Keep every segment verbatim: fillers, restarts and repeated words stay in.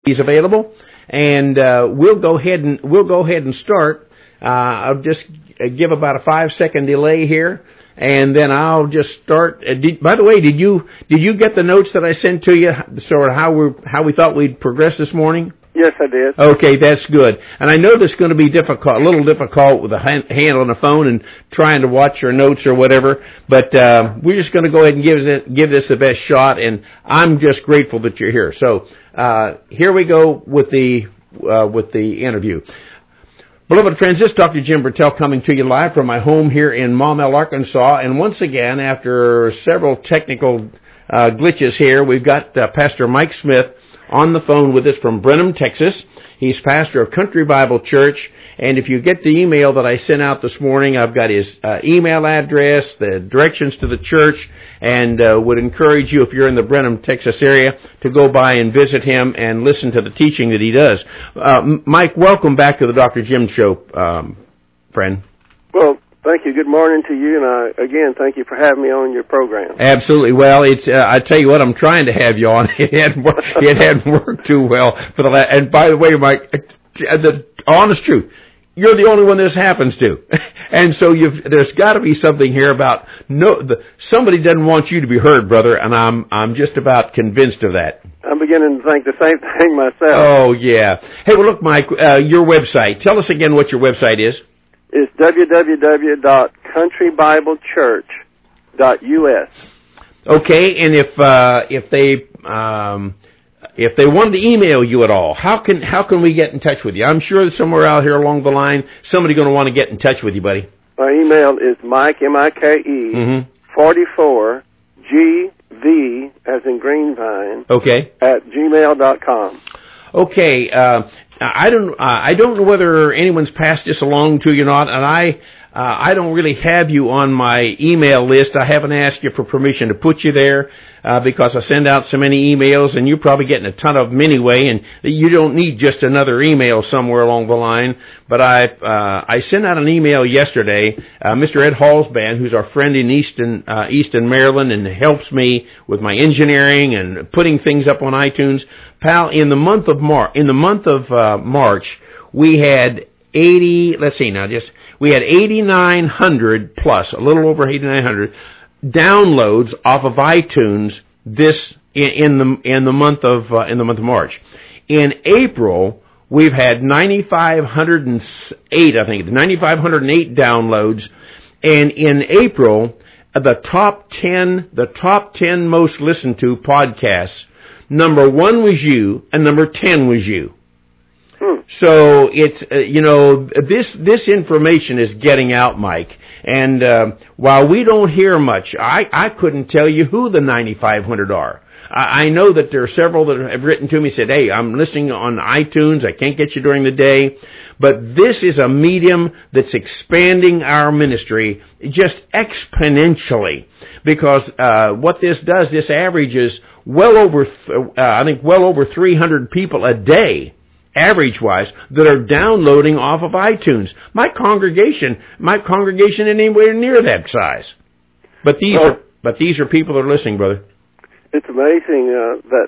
he's available, and uh, we'll go ahead and we'll go ahead and start. Uh, I'll just give about a five second delay here, and then I'll just start. Uh, did, by the way, did you did you get the notes that I sent to you? Sort of how we how we thought we'd progress this morning. Yes, I did. Okay, that's good. And I know this is going to be difficult, a little difficult with a hand, hand on the phone and trying to watch your notes or whatever. But uh, we're just going to go ahead and give it, give this the best shot. And I'm just grateful that you're here. So uh, here we go with the uh, with the interview. Beloved friends, this is Doctor Jim Bertel coming to you live from my home here in Maumelle, Arkansas. And once again, after several technical uh, glitches here, we've got uh, Pastor Mike Smith on the phone with us from Brenham, Texas. He's pastor of Country Bible Church. And if you get the email that I sent out this morning, I've got his uh, email address, the directions to the church, and uh, would encourage you, if you're in the Brenham, Texas area, to go by and visit him and listen to the teaching that he does. Uh, Mike, welcome back to the Doctor Jim Show, um, friend. Well, thank you. Good morning to you, and I, again, thank you for having me on your program. Absolutely. Well, it's uh, I tell you what, I'm trying to have you on. It hadn't worked, it hadn't worked too well for the last. And by the way, Mike, the honest truth, you're the only one this happens to, and so you've, there's got to be something here about no. The, somebody doesn't want you to be heard, brother, and I'm I'm just about convinced of that. I'm beginning to think the same thing myself. Oh yeah. Hey, well, look, Mike, uh, your website. Tell us again what your website is. It's w w w dot country bible church dot u s. Okay, and if uh, if they um, if they wanted to email you at all, how can how can we get in touch with you? I'm sure that somewhere out here along the line, somebody's going to want to get in touch with you, buddy. My email is Mike M I K E mm-hmm. forty-four G V as in Greenvine. Okay. At gmail dot com. Okay. Uh, I don't. Uh, I don't know whether anyone's passed this along to you or not, and I. Uh, I don't really have you on my email list. I haven't asked you for permission to put you there uh, because I send out so many emails, and you're probably getting a ton of them anyway, and you don't need just another email somewhere along the line. But I uh, I sent out an email yesterday. Uh, Mister Ed Hallsband, who's our friend in Easton, uh, Easton, Maryland, and helps me with my engineering and putting things up on iTunes. Pal, in the month of Mar- in the month of uh, March, we had eighty. Let's see now, just. We had eighty-nine hundred plus, a little over eighty-nine hundred downloads off of iTunes this in, in the in the month of uh, in the month of March. In April, we've had ninety-five oh eight, I think, ninety-five oh eight downloads, and in April, the top ten the top ten most listened to podcasts, number one was you, and number ten was you. So it's, uh, you know, this this information is getting out, Mike. And uh, while we don't hear much, I, I couldn't tell you who the ninety-five hundred are. I, I know that there are several that have written to me and said, hey, I'm listening on iTunes. I can't get you during the day. But this is a medium that's expanding our ministry just exponentially. Because uh, what this does, this averages well over, uh, I think, well over three hundred people a day, average-wise, that are downloading off of iTunes. My congregation, my congregation isn't anywhere near that size. But these well, are, but these are people that are listening, brother. It's amazing uh, that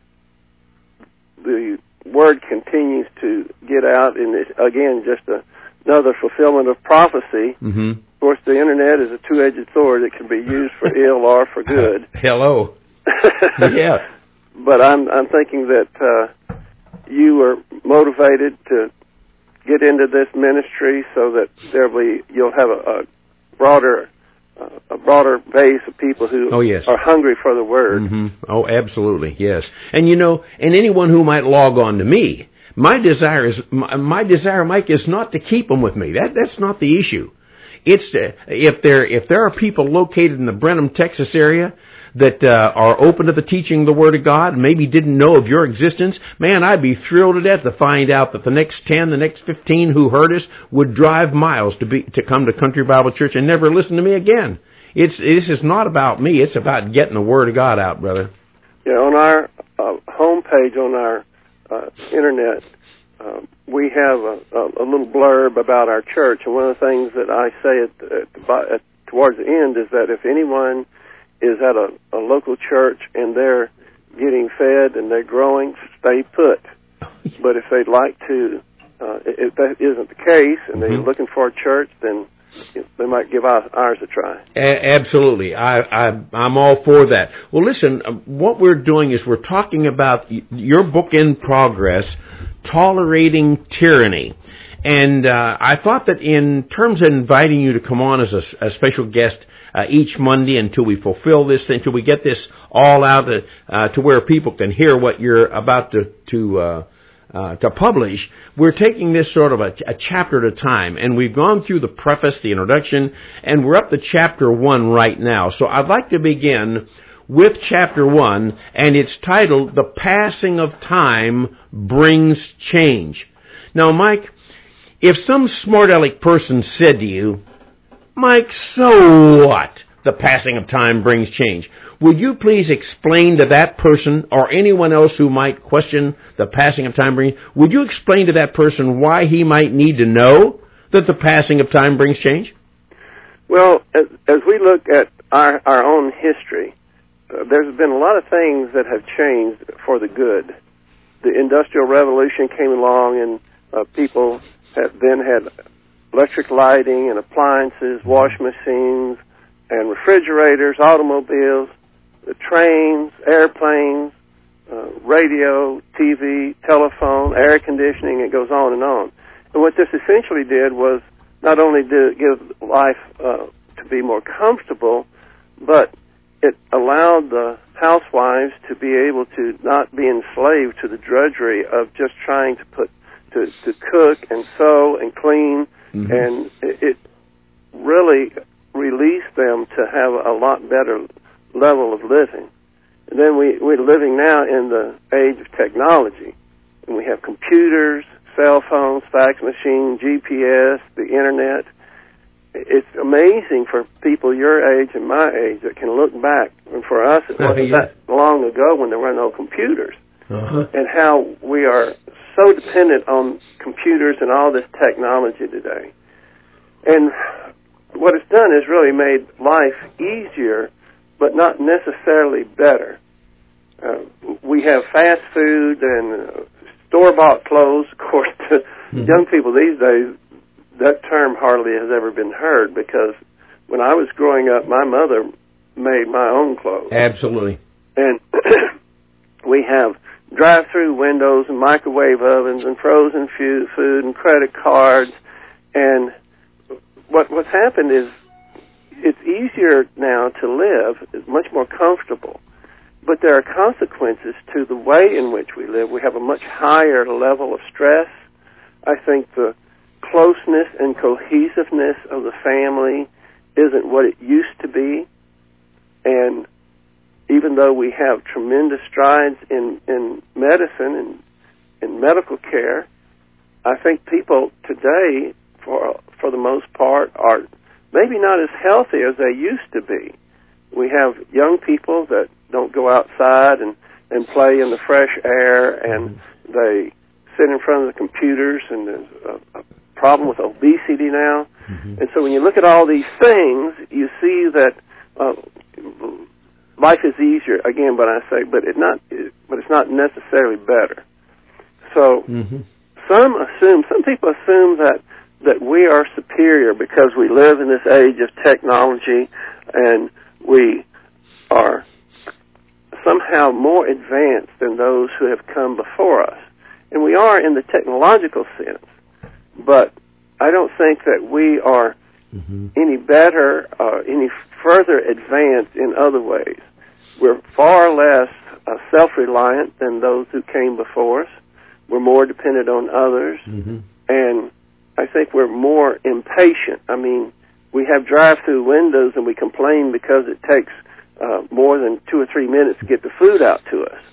the word continues to get out, and it's, again, just a, another fulfillment of prophecy. Mm-hmm. Of course, the internet is a two-edged sword that can be used for ill or for good. Hello. Yeah. But I'm I'm thinking that. Uh, You are motivated to get into this ministry so that there'll be you'll have a, a broader uh, a broader base of people who oh, yes. are hungry for the Word. Mm-hmm. Oh, absolutely, yes. And you know, and anyone who might log on to me, my desire is my, my desire, Mike, is not to keep them with me. That that's not the issue. It's to, if there if there are people located in the Brenham, Texas area that uh, are open to the teaching of the Word of God, maybe didn't know of your existence, man, I'd be thrilled to death to find out that the next ten, the next fifteen who heard us would drive miles to be to come to Country Bible Church and never listen to me again. It's This is not about me. It's about getting the Word of God out, brother. Yeah, on our uh, homepage, on our uh, internet, uh, we have a, a, a little blurb about our church, and one of the things that I say at, at, at, towards the end is that if anyone is at a, a local church and they're getting fed and they're growing, stay put. But if they'd like to, uh, if that isn't the case, and they're mm-hmm. looking for a church, then they might give ours a try. A- absolutely. I, I, I'm all for that. Well, listen, what we're doing is we're talking about your book in progress, Tolerating Tyranny. And uh, I thought that in terms of inviting you to come on as a, a special guest uh, each Monday until we fulfill this, until we get this all out to, uh, to where people can hear what you're about to to uh, uh, to publish, we're taking this sort of a, a chapter at a time. And we've gone through the preface, the introduction, and we're up to chapter one right now. So I'd like to begin with chapter one, and it's titled, The Passing of Time Brings Change. Now, Mike, if some smart aleck person said to you, Mike, so what? The passing of time brings change. Would you please explain to that person or anyone else who might question the passing of time brings, would you explain to that person why he might need to know that the passing of time brings change? Well, as, as we look at our, our own history, uh, there's been a lot of things that have changed for the good. The Industrial Revolution came along, and uh, people have then had electric lighting and appliances, wash machines, and refrigerators, automobiles, the trains, airplanes, uh, radio, T V, telephone, air conditioning. It goes on and on. And what this essentially did was not only did it give life uh, to be more comfortable, but it allowed the housewives to be able to not be enslaved to the drudgery of just trying to put to, to cook and sew and clean, mm-hmm. and it, it really released them to have a lot better level of living. And then we, we're living now in the age of technology, and we have computers, cell phones, fax machines, G P S, the internet. It's amazing for people your age and my age that can look back, and for us it wasn't yeah. that long ago when there were no computers, uh-huh. and how we are so dependent on computers and all this technology today. And what it's done is really made life easier, but not necessarily better. Uh, we have fast food and uh, store-bought clothes. Of course, to mm-hmm. young people these days, that term hardly has ever been heard, because when I was growing up, my mother made my own clothes. Absolutely. And we have drive-through windows and microwave ovens and frozen food and credit cards. And what what's happened is it's easier now to live. It's much more comfortable. But there are consequences to the way in which we live. We have a much higher level of stress. I think the closeness and cohesiveness of the family isn't what it used to be. And even though we have tremendous strides in, in medicine and in medical care, I think people today, for for the most part, are maybe not as healthy as they used to be. We have young people that don't go outside and, and play in the fresh air, and they sit in front of the computers, and there's a, a problem with obesity now. Mm-hmm. And so when you look at all these things, you see that uh, life is easier, again, but I say, but it not, but it's not necessarily better. So mm-hmm. some assume, some people assume that that we are superior because we live in this age of technology, and we are somehow more advanced than those who have come before us. And we are in the technological sense, but I don't think that we are mm-hmm. any better or any further advanced in other ways. We're far less uh, self-reliant than those who came before us. We're more dependent on others, mm-hmm. and I think we're more impatient. I mean, we have drive-through windows, and we complain because it takes uh, more than two or three minutes to get the food out to us.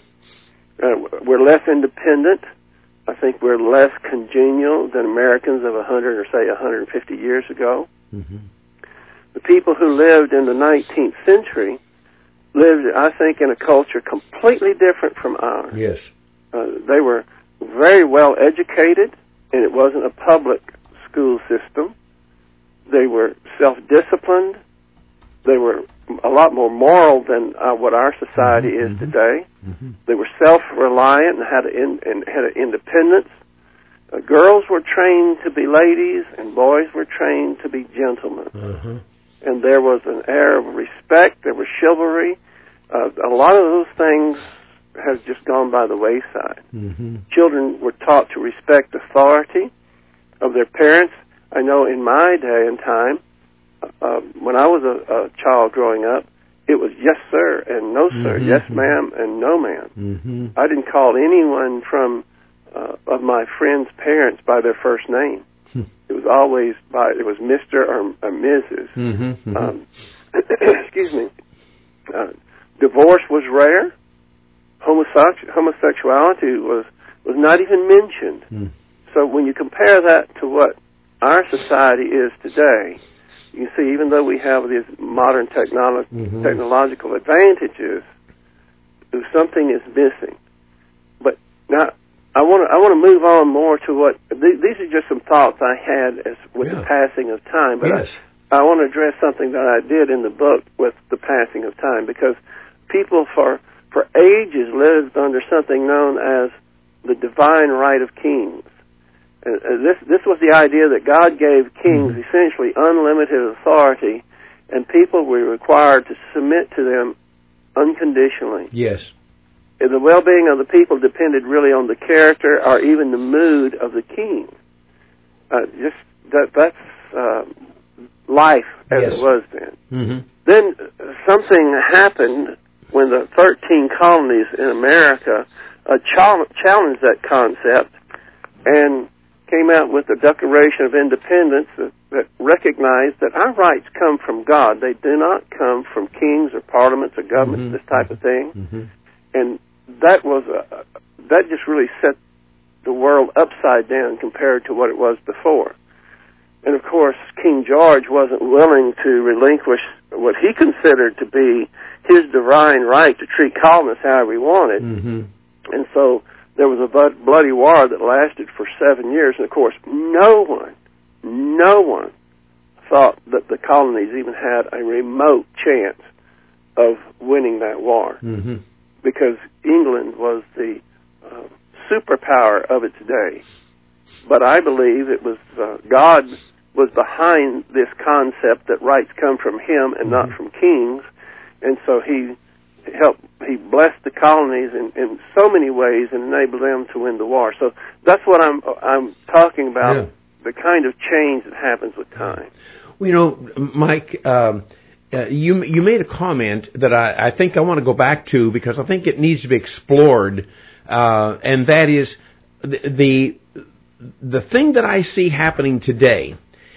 Uh, we're less independent. I think we're less congenial than Americans of one hundred or, say, one hundred fifty years ago. Mm-hmm. The people who lived in the nineteenth century lived, I think, in a culture completely different from ours. Yes. Uh, they were very well educated, and it wasn't a public school system. They were self-disciplined. They were a lot more moral than uh, what our society mm-hmm. is today. Mm-hmm. They were self-reliant and had, a in, and had an independence. Uh, girls were trained to be ladies, and boys were trained to be gentlemen. Mm-hmm. And there was an air of respect. There was chivalry. Uh, a lot of those things have just gone by the wayside. Mm-hmm. Children were taught to respect authority of their parents. I know in my day and time, uh, when I was a, a child growing up, it was yes, sir, and no, sir, mm-hmm. yes, ma'am, and no, ma'am. Mm-hmm. I didn't call anyone from uh, of my friends' parents by their first name. Hmm. It was always by, it was Mister or, or Missus Mm-hmm. Mm-hmm. Um, excuse me. Uh, divorce was rare. Homosexu- homosexuality was, was not even mentioned. Mm. So when you compare that to what our society is today, you see, even though we have these modern technolo- mm-hmm. technological advantages, something is missing. But now, I want to I want to move on more to what th- these are just some thoughts I had as with yeah. the passing of time. But yes. I, I want to address something that I did in the book with the passing of time, because people for for ages lived under something known as the divine right of kings. And this this was the idea that God gave kings mm-hmm. essentially unlimited authority, and people were required to submit to them unconditionally. Yes. And the well-being of the people depended really on the character or even the mood of the king. Uh, just that that's uh, life as yes. it was then. Mm-hmm. Then something happened when the thirteen colonies in America uh, challenged that concept and came out with the Declaration of Independence that, that recognized that our rights come from God. They do not come from kings or parliaments or governments, mm-hmm. this type of thing. Mm-hmm. And that was a, that just really set the world upside down compared to what it was before. And of course, King George wasn't willing to relinquish what he considered to be his divine right to treat colonists however he wanted. Mm-hmm. And so there was a bloody war that lasted for seven years. And of course, no one, no one thought that the colonies even had a remote chance of winning that war. Mm-hmm. Because England was the uh, superpower of its day. But I believe it was uh, God was behind this concept that rights come from him and mm-hmm. not from kings. And so he helped, he blessed the colonies in, in so many ways and enabled them to win the war. So that's what I'm I'm talking about, yeah. the kind of change that happens with time. Well, you know, Mike, um, uh, you you made a comment that I, I think I want to go back to because I think it needs to be explored, uh, and that is the, the the thing that I see happening today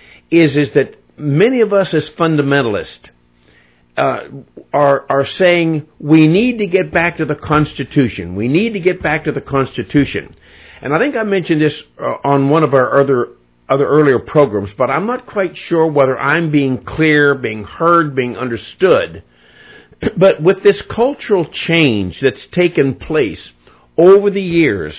is is that many of us as fundamentalists uh, are are saying we need to get back to the Constitution. We need to get back to the Constitution, and I think I mentioned this uh, on one of our other. other earlier programs, but I'm not quite sure whether I'm being clear, being heard, being understood. But with this cultural change that's taken place over the years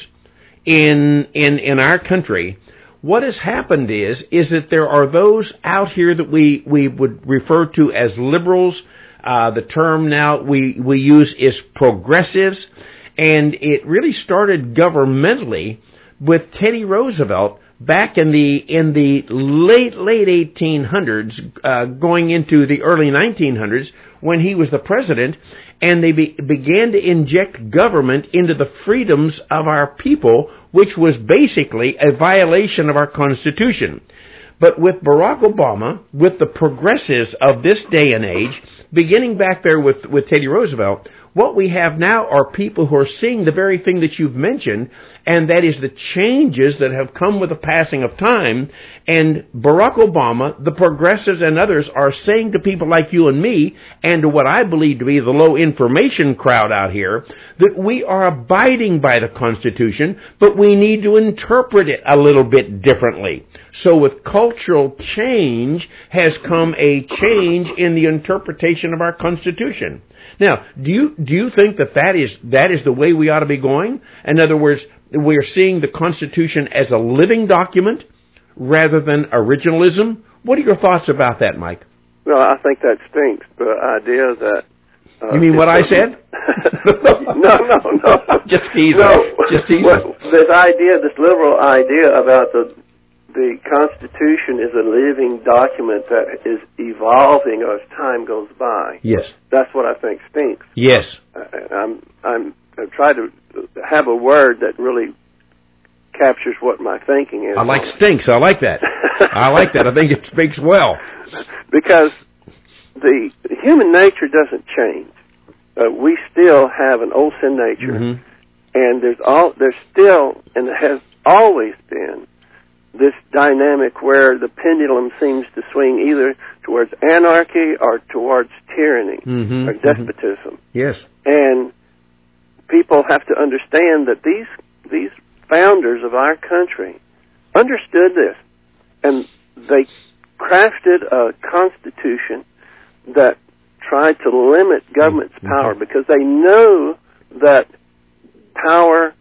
in in in our country, what has happened is is that there are those out here that we, we would refer to as liberals. Uh, the term now we, we use is progressives, and it really started governmentally with Teddy Roosevelt back in the in the late late eighteen hundreds, uh, going into the early nineteen hundreds, when he was the president, and they be, began to inject government into the freedoms of our people, which was basically a violation of our Constitution. But with Barack Obama, with the progressives of this day and age, beginning back there with, with Teddy Roosevelt, what we have now are people who are seeing the very thing that you've mentioned, and that is the changes that have come with the passing of time. And Barack Obama, the progressives, and others are saying to people like you and me, and to what I believe to be the low information crowd out here, that we are abiding by the Constitution, but we need to interpret it a little bit differently. So with cultural change has come a change in the interpretation of our Constitution. Now, do you do you think that that is that is the way we ought to be going? In other words, we are seeing the Constitution as a living document rather than originalism? What are your thoughts about that, Mike? Well, I think that stinks. The idea that uh, you mean what I said? no, no, no. Just teasing. No. Just teasing. Well, this idea, this liberal idea about the the Constitution is a living document that is evolving as time goes by. Yes. That's what I think stinks. Yes. I, I'm I'm I'm trying to have a word that really captures what my thinking is. I like stinks. I like that. I like that. I think it speaks well. Because the human nature doesn't change. Uh, we still have an old sin nature, mm-hmm. and there's all there's still and has always been this dynamic where the pendulum seems to swing either towards anarchy or towards tyranny mm-hmm. or despotism. Mm-hmm. Yes, and people have to understand that these these founders of our country understood this, and they crafted a constitution that tried to limit government's mm-hmm. power because they know that power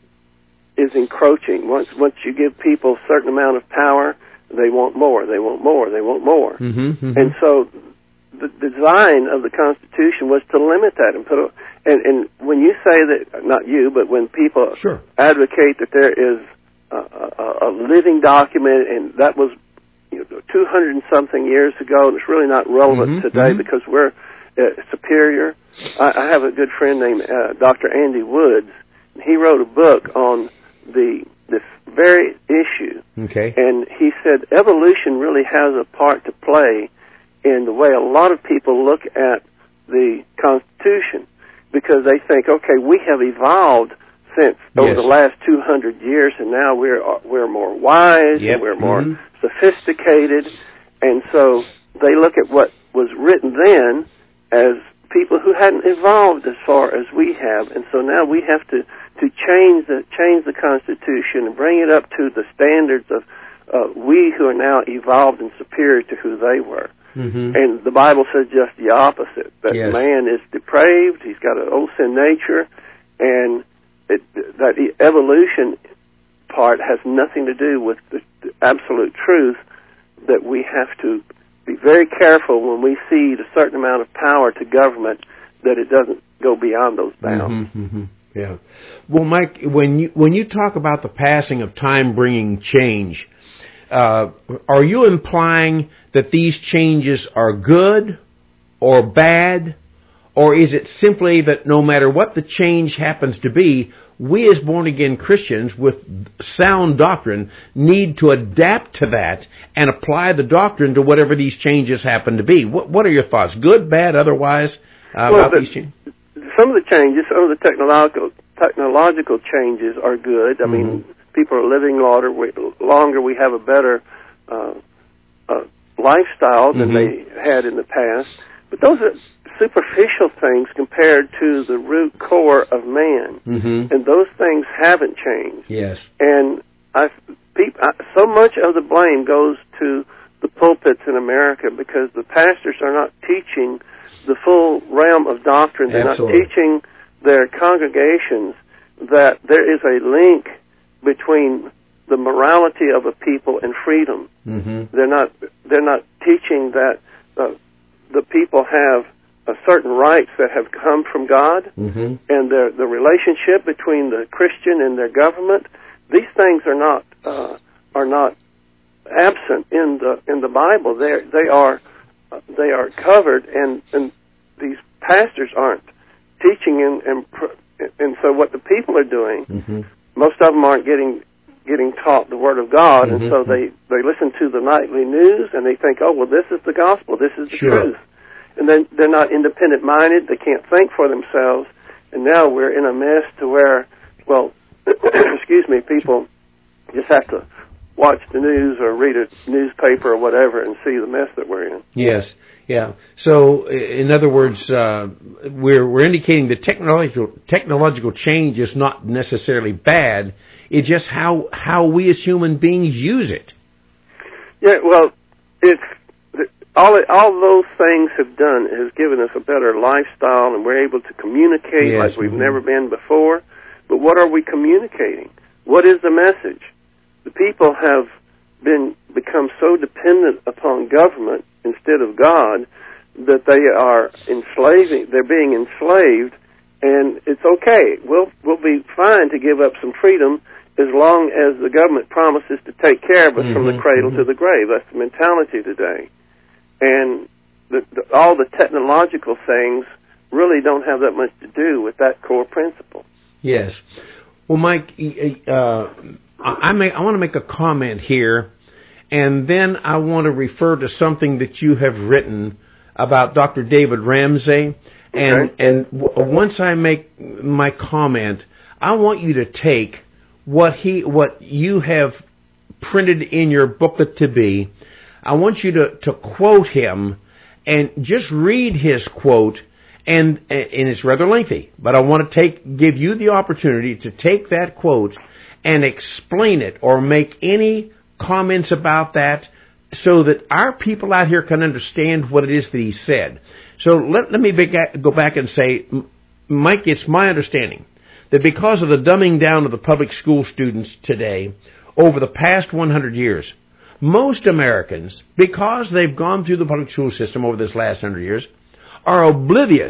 is encroaching. Once once you give people a certain amount of power, they want more, they want more, they want more. Mm-hmm, mm-hmm. And so the design of the Constitution was to limit that and put a, and, and when you say that, not you, but when people sure. advocate that there is a, a, a living document, and that was you know, two hundred and something years ago, and it's really not relevant mm-hmm, today mm-hmm. because we're uh, superior. I, I have a good friend named uh, Doctor Andy Woods. He wrote a book on the this very issue, okay. and he said evolution really has a part to play in the way a lot of people look at the Constitution, because they think, okay, we have evolved since over yes. the last two hundred years, and now we're we're more wise, yep. and we're more mm-hmm. sophisticated, and so they look at what was written then as people who hadn't evolved as far as we have, and so now we have to to change the change the Constitution and bring it up to the standards of uh, we who are now evolved and superior to who they were. Mm-hmm. And the Bible says just the opposite, that yes. man is depraved, he's got an old sin nature, and it, that the evolution part has nothing to do with the, the absolute truth, that we have to be very careful when we cede a certain amount of power to government, that it doesn't go beyond those bounds. Mm-hmm, mm-hmm. Yeah. Well, Mike, when you when you talk about the passing of time bringing change, uh, are you implying that these changes are good or bad, or is it simply that no matter what the change happens to be, we as born-again Christians with sound doctrine need to adapt to that and apply the doctrine to whatever these changes happen to be? What, what are your thoughts? Good, bad, otherwise, uh, well, about the, these changes? Some of the changes, some of the technological technological changes are good. I mm-hmm. mean, people are living longer. We, longer. We have a better uh, uh, lifestyle than mm-hmm. they had in the past. But those are superficial things compared to the root core of man, mm-hmm. and those things haven't changed. Yes. And I, peop, I, so much of the blame goes to the pulpits in America because the pastors are not teaching the full realm of doctrine. They're Absolutely. not teaching their congregations that there is a link between the morality of a people and freedom. Mm-hmm. They're not. They're not teaching that uh, the people have uh, certain rights that have come from God, mm-hmm. and the the relationship between the Christian and their government. These things are not uh, are not absent in the in the Bible. They they are uh, they are covered, and and these pastors aren't teaching, and and, and so what the people are doing, mm-hmm. most of them aren't getting getting taught the Word of God, mm-hmm. and so they, they listen to the nightly news, and they think, oh, well, this is the gospel, this is the sure. truth. And then they're not independent-minded, they can't think for themselves, and now we're in a mess to where, well, excuse me, people just have to watch the news or read a newspaper or whatever and see the mess that we're in. Yes, yeah. So, in other words, uh, we're we're indicating that technological technological change is not necessarily bad. It's just how how we as human beings use it. Yeah, well, it's all it, all those things have done has given us a better lifestyle, and we're able to communicate yes, like we've mm-hmm. never been before. But what are we communicating? What is the message? The people have been become so dependent upon government instead of God, that they are enslaving, they're being enslaved, and it's okay. We'll, we'll be fine to give up some freedom as long as the government promises to take care of us mm-hmm, from the cradle mm-hmm. to the grave. That's the mentality today. And the, the, all the technological things really don't have that much to do with that core principle. Yes. Well, Mike, uh, I, may, I want to make a comment here, and then I want to refer to something that you have written about Doctor David Ramsey. And, okay. and w- once I make my comment, I want you to take what he, what you have printed in your booklet to be. I want you to, to quote him and just read his quote, and, and it's rather lengthy, but I want to take, give you the opportunity to take that quote and explain it or make any comments about that so that our people out here can understand what it is that he said. So let, let me go back and say, Mike, it's my understanding that because of the dumbing down of the public school students today over the past one hundred years, most Americans, because they've gone through the public school system over this last one hundred years, are oblivious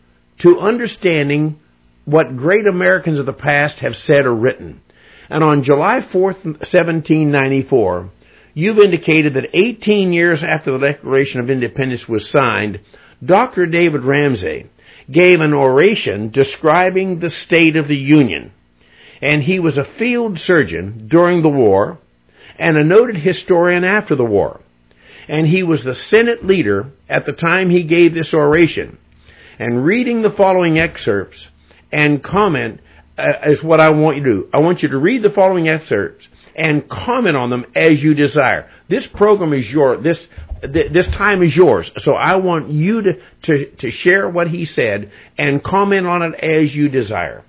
to understanding what great Americans of the past have said or written. And on July fourth, seventeen ninety-four, you've indicated that eighteen years after the Declaration of Independence was signed, Doctor David Ramsey gave an oration describing the state of the Union. And he was a field surgeon during the war and a noted historian after the war. And he was the Senate leader at the time he gave this oration. And reading the following excerpts and comment uh, is what I want you to do. I want you to read the following excerpts and comment on them as you desire. This program is your, this th- this time is yours. So I want you to, to, to share what he said and comment on it as you desire.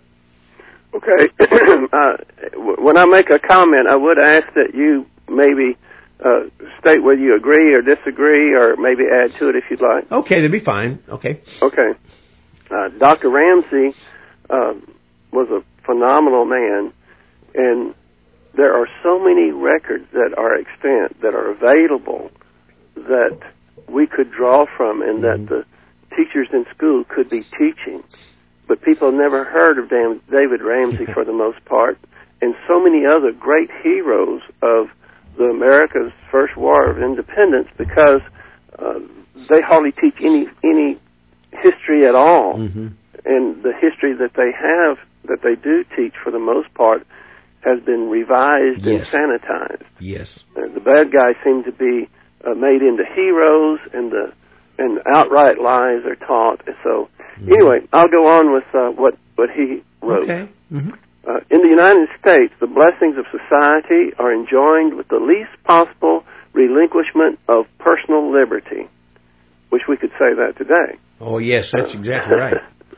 Okay. uh, when I make a comment, I would ask that you maybe uh, state whether you agree or disagree, or maybe add to it if you'd like. Okay, that'd be fine. Okay. Okay. Uh, Doctor Ramsey uh, was a phenomenal man, and there are so many records that are extant, that are available, that we could draw from and that the teachers in school could be teaching. But people have never heard of David Ramsey for the most part, and so many other great heroes of the America's first war of independence, because uh, they hardly teach any any history at all. Mm-hmm. And the history that they have, that they do teach for the most part, has been revised yes. and sanitized. Yes. Uh, the bad guys seem to be uh, made into heroes, and the and outright lies are taught. So mm-hmm. anyway, I'll go on with uh, what what he wrote. Okay. Mm-hmm. Uh, in the United States, the blessings of society are enjoined with the least possible relinquishment of personal liberty. Wish we could say that today. Oh yes, that's uh, exactly right.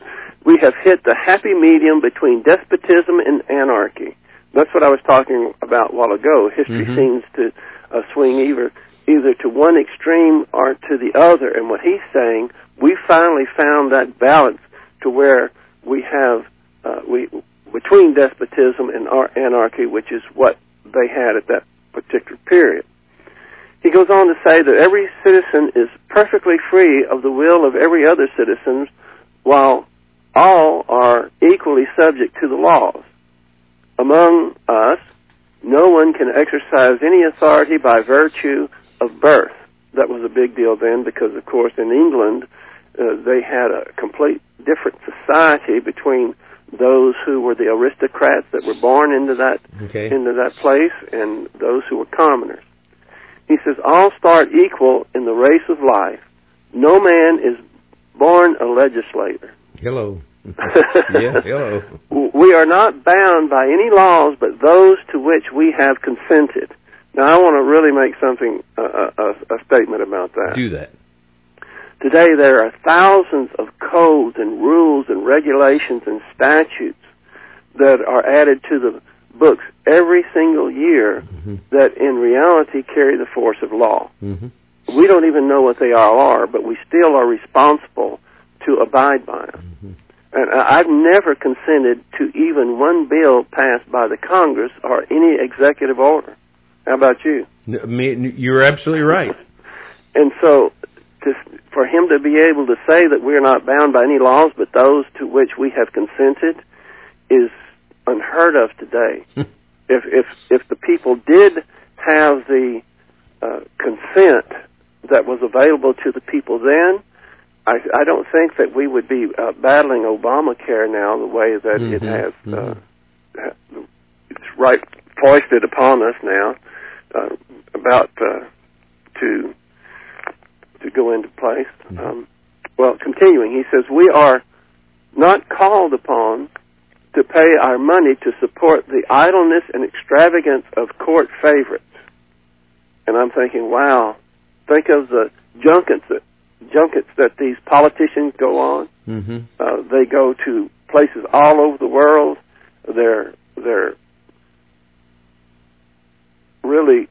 We have hit the happy medium between despotism and anarchy. That's what I was talking about a while ago. History mm-hmm. seems to uh, swing either either to one extreme or to the other. And what he's saying, we finally found that balance to where we have uh, we between despotism and anarchy, which is what they had at that particular period. He goes on to say that every citizen is perfectly free of the will of every other citizen, while all are equally subject to the laws. Among us, no one can exercise any authority by virtue of birth. That was a big deal then because, of course, in England, uh, they had a complete different society between those who were the aristocrats that were born into that okay. into that place and those who were commoners. He says, all start equal in the race of life. No man is born a legislator. Hello. Yeah, hello. We are not bound by any laws but those to which we have consented. Now, I want to really make something, uh, a, a statement about that. Do that. Today, there are thousands of codes and rules and regulations and statutes that are added to the books every single year mm-hmm. that in reality carry the force of law. Mm-hmm. We don't even know what they all are, but we still are responsible to abide by them. Mm-hmm. And I've never consented to even one bill passed by the Congress or any executive order. How about you? You're absolutely right. and so to, for him to be able to say that we're not bound by any laws but those to which we have consented is unheard of today. if if if the people did have the uh, consent that was available to the people then, I, I don't think that we would be uh, battling Obamacare now the way that mm-hmm. it has. Uh, mm-hmm. It's right foisted upon us now, uh, about uh, to to go into place. Mm-hmm. Um, well, continuing, he says, we are not called upon to pay our money to support the idleness and extravagance of court favorites. And I'm thinking, wow, think of the junkets that, junkets that these politicians go on. Mm-hmm. Uh, they go to places all over the world. They're they're really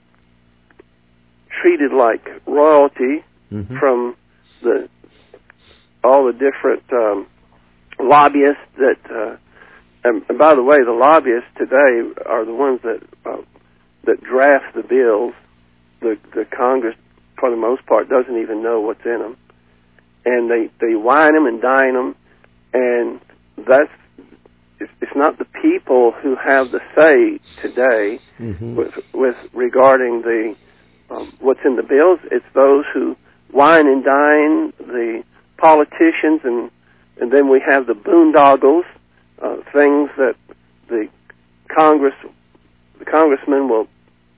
treated like royalty mm-hmm. from the all the different um, lobbyists that. Uh, and, and by the way, the lobbyists today are the ones that uh, that draft the bills. The the Congress, for the most part, doesn't even know what's in them, and they they wine them and dine them, and that's it's, it's not the people who have the say today mm-hmm. with with regarding the um, what's in the bills. It's those who wine and dine the politicians, and and then we have the boondoggles, uh, things that the Congress the congressmen will.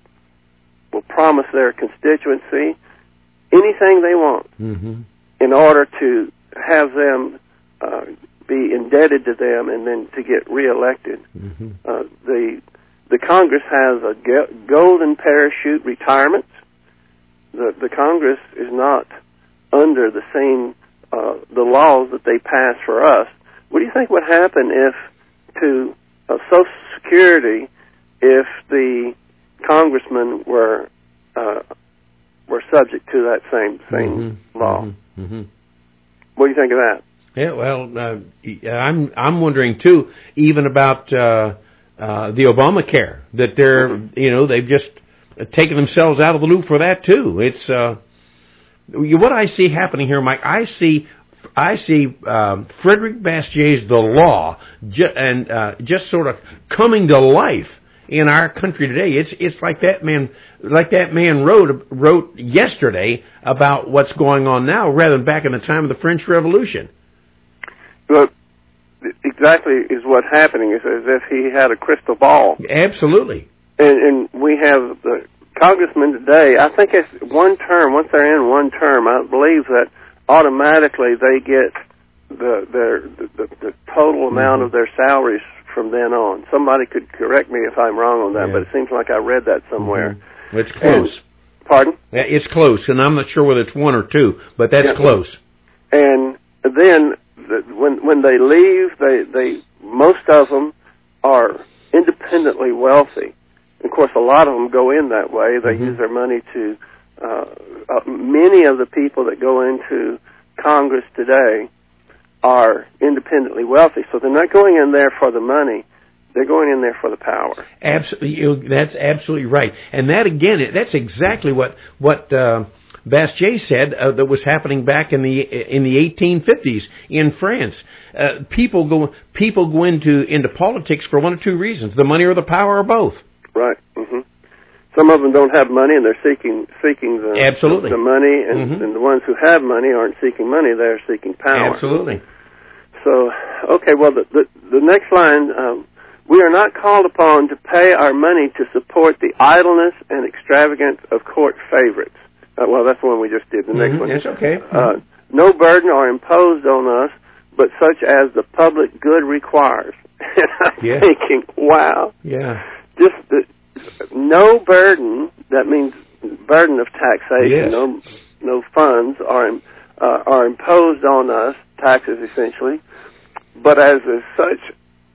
will promise their constituency anything they want mm-hmm. in order to have them uh, be indebted to them and then to get reelected. Mm-hmm. Uh, the the Congress has a ge- golden parachute retirement. The the Congress is not under the same uh, the laws that they pass for us. What do you think would happen if to uh, Social Security if the congressmen were uh, were subject to that same same mm-hmm, law? Mm-hmm, mm-hmm. What do you think of that? Yeah, well, uh, I'm I'm wondering too, even about uh, uh, the Obamacare, that they're mm-hmm. you know they've just taken themselves out of the loop for that too. It's uh, what I see happening here, Mike. I see. I see um, Frederick Bastier's The Law ju- and uh, just sort of coming to life in our country today. It's it's like that man like that man wrote wrote yesterday about what's going on now, rather than back in the time of the French Revolution. Well, exactly is what's happening. It's as if he had a crystal ball. Absolutely. And, and we have the congressmen today. I think it's one term. Once they're in one term, I believe that automatically they get the their the, the, the total amount mm-hmm. of their salaries from then on. Somebody could correct me if I'm wrong on that, yeah. but it seems like I read that somewhere. Mm-hmm. It's close. And, pardon? Yeah, it's close, and I'm not sure whether it's one or two, but that's yeah. close. And then the, when when they leave, they they most of them are independently wealthy. Of course, a lot of them go in that way. They mm-hmm. use their money to. Uh, uh, many of the people that go into Congress today are independently wealthy, so they're not going in there for the money. They're going in there for the power. Absolutely, that's absolutely right. And that again, that's exactly what what uh, Bastier said uh, that was happening back in the in the eighteen fifties in France. Uh, people go people go into into politics for one of two reasons: the money or the power, or both. Right. Mm-hmm. Some of them don't have money, and they're seeking seeking the, Absolutely. the money, and, mm-hmm. and the ones who have money aren't seeking money; they're seeking power. Absolutely. So, okay, well, the the, the next line, um, we are not called upon to pay our money to support the idleness and extravagance of court favorites. Uh, well, that's the one we just did. The next mm-hmm. one. That's okay. Mm-hmm. Uh, no burden are imposed on us, but such as the public good requires. And I'm yeah. thinking, wow. Yeah. Just the... No burden, that means burden of taxation, yes. no no funds are uh, are imposed on us, taxes essentially, but as is such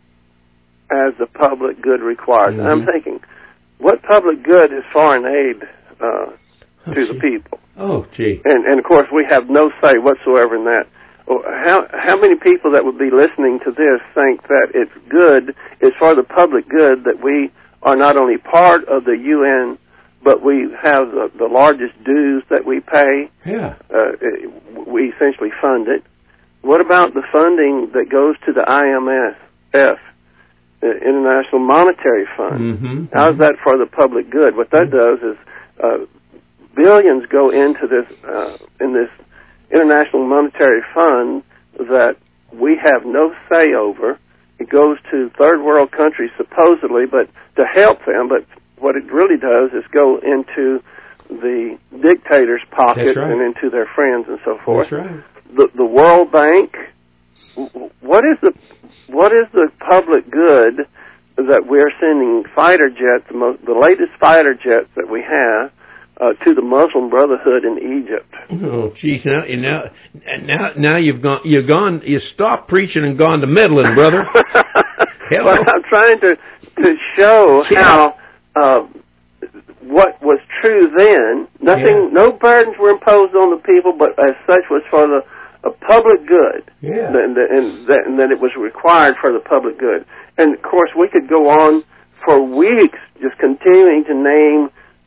as the public good requires. Mm-hmm. And I'm thinking, what public good is foreign aid uh, oh, to gee. the people? Oh, gee. And, and of course, we have no say whatsoever in that. How how many people that would be listening to this think that it's good, it's for the public good that we are not only part of the U N but we have the, the largest dues that we pay. Yeah. Uh, it, we essentially fund it. What about the funding that goes to the I M F, the International Monetary Fund? Mm-hmm. How's that for the public good? What that does is uh, billions go into this uh, in this International Monetary Fund that we have no say over. It goes to third world countries supposedly, but to help them. But what it really does is go into the dictators' pockets right. and into their friends and so forth. That's right. The, the World Bank. What is the what is the public good that we're sending fighter jets, the, most, the latest fighter jets that we have, uh, to the Muslim Brotherhood in Egypt? Oh, geez! Now, now, now, now you've gone, you've gone, you stopped preaching and gone to meddling, brother. Well, I'm trying to to show yeah. how uh, what was true then. Nothing, yeah. no burdens were imposed on the people, but as such was for the a public good, yeah. and, and, that, and that it was required for the public good. And, of course, we could go on for weeks just continuing to name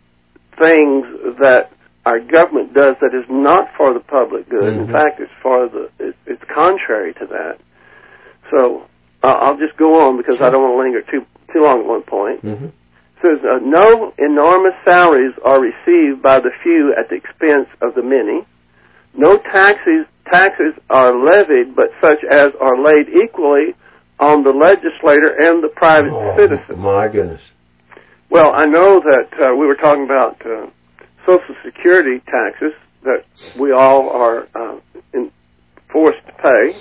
things that our government does that is not for the public good. Mm-hmm. In fact, it's for the it's, it's contrary to that. So uh, I'll just go on because I don't want to linger too too long at one point. Mm-hmm. It says, uh, no enormous salaries are received by the few at the expense of the many. No taxes taxes are levied, but such as are laid equally on the legislator and the private oh, citizen. My goodness. Well, I know that uh, we were talking about uh, Social Security taxes that we all are uh, in, forced to pay,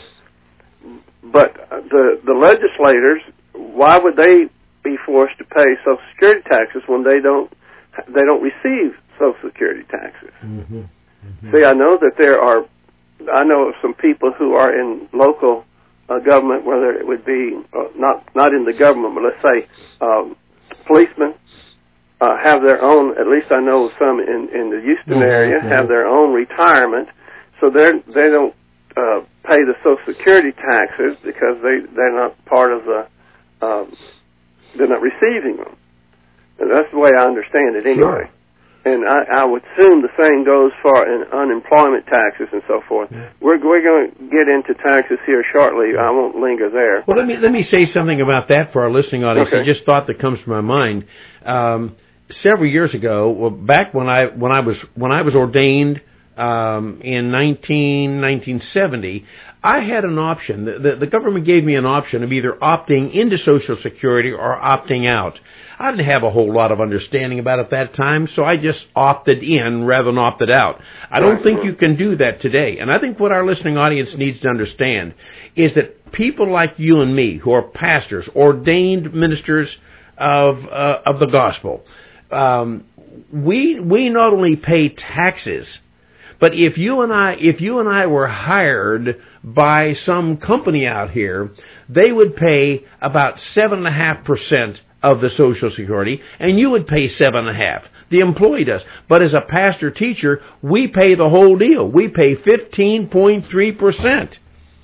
but the the legislators, why would they be forced to pay Social Security taxes when they don't they don't receive Social Security taxes? Mm-hmm. Mm-hmm. See, I know that there are, I know of some people who are in local uh, government, whether it would be, uh, not not in the government, but let's say um, policemen uh, have their own, at least I know some in, in the Houston mm-hmm. area, mm-hmm. have their own retirement, so they're, they don't uh, pay the Social Security taxes because they, they're not part of the, um, they're not receiving them. And that's the way I understand it anyway. Sure. And I, I would assume the same goes for an unemployment taxes and so forth. Yeah. We're we're going to get into taxes here shortly. I won't linger there. Well, let me let me say something about that for our listening audience. Okay. I just thought that comes to my mind. Um, several years ago, well, back when I when I was when I was ordained um, in nineteen seventy, I had an option. The, the, the government gave me an option of either opting into Social Security or opting out. I didn't have a whole lot of understanding about it at that time, so I just opted in rather than opted out. I don't think you can do that today. And I think what our listening audience needs to understand is that people like you and me, who are pastors, ordained ministers of uh, of the gospel, um, we we not only pay taxes, but if you and I if you and I were hired by some company out here, they would pay about seven and a half percent of the Social Security, and you would pay seven and a half. The employee does. But as a pastor teacher, we pay the whole deal. We pay fifteen point three percent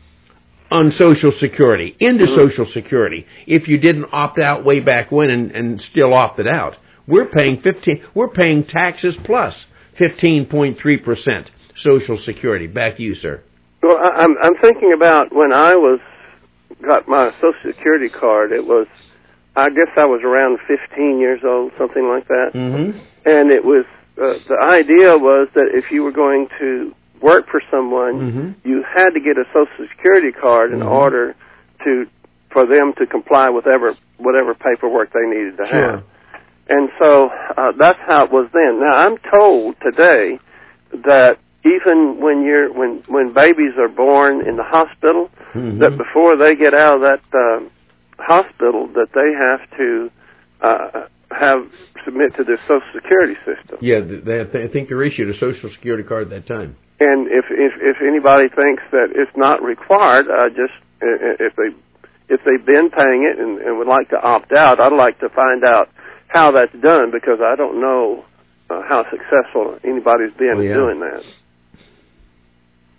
on Social Security, into Social Security. If you didn't opt out way back when and, and still opted out, we're paying fifteen. We're paying taxes plus fifteen point three percent Social Security. Back to you, sir. Well, I'm I'm thinking about when I was got my Social Security card. It was, I guess I was around fifteen years old, something like that. Mm-hmm. And it was, uh, the idea was that if you were going to work for someone, mm-hmm. you had to get a Social Security card in mm-hmm. order to, for them to comply with whatever, whatever paperwork they needed to sure. have. And so, uh, that's how it was then. Now, I'm told today that even when you're, when, when babies are born in the hospital, mm-hmm. that before they get out of that, uh, hospital, that they have to uh, have submit to their Social Security system. Yeah, they, they, I think they're issued a Social Security card at that time. And if if, if anybody thinks that it's not required, uh, just if they if they've been paying it and, and would like to opt out, I'd like to find out how that's done because I don't know uh, how successful anybody's been oh, yeah. in doing that.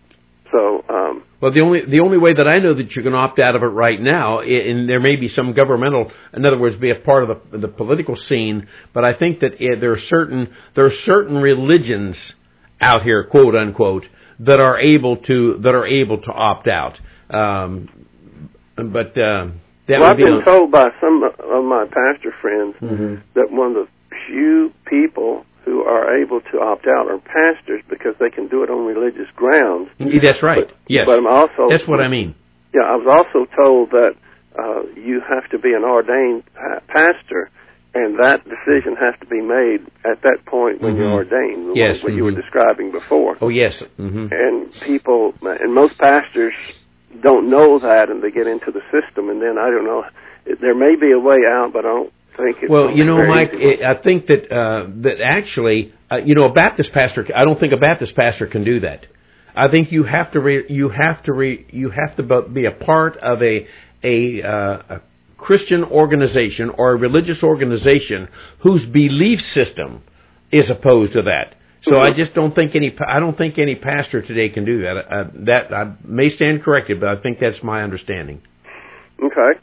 So, um, well, the only the only way that I know that you can opt out of it right now, and there may be some governmental, in other words, be a part of the, the political scene, but I think that there are certain there are certain religions out here, quote unquote, that are able to that are able to opt out. Um, but uh, that well, would I've be been a, told by some of my pastor friends mm-hmm. that one of the few people who are able to opt out are pastors because they can do it on religious grounds. That's right. But, yes, but I'm also that's what I mean. Yeah, I was also told that uh, you have to be an ordained pa- pastor, and that decision has to be made at that point when mm-hmm. you're ordained. The yes, what mm-hmm. you were describing before. Oh yes, mm-hmm. And people, and most pastors don't know that, and they get into the system, and then I don't know. There may be a way out, but I don't. Well, you know, Mike, it, I think that uh, that actually, uh, you know, a Baptist pastor. I don't think a Baptist pastor can do that. I think you have to re, you have to re, you have to be a part of a a, uh, a Christian organization or a religious organization whose belief system is opposed to that. So mm-hmm. I just don't think any I don't think any pastor today can do that. Uh, that I may stand corrected, but I think that's my understanding. Okay.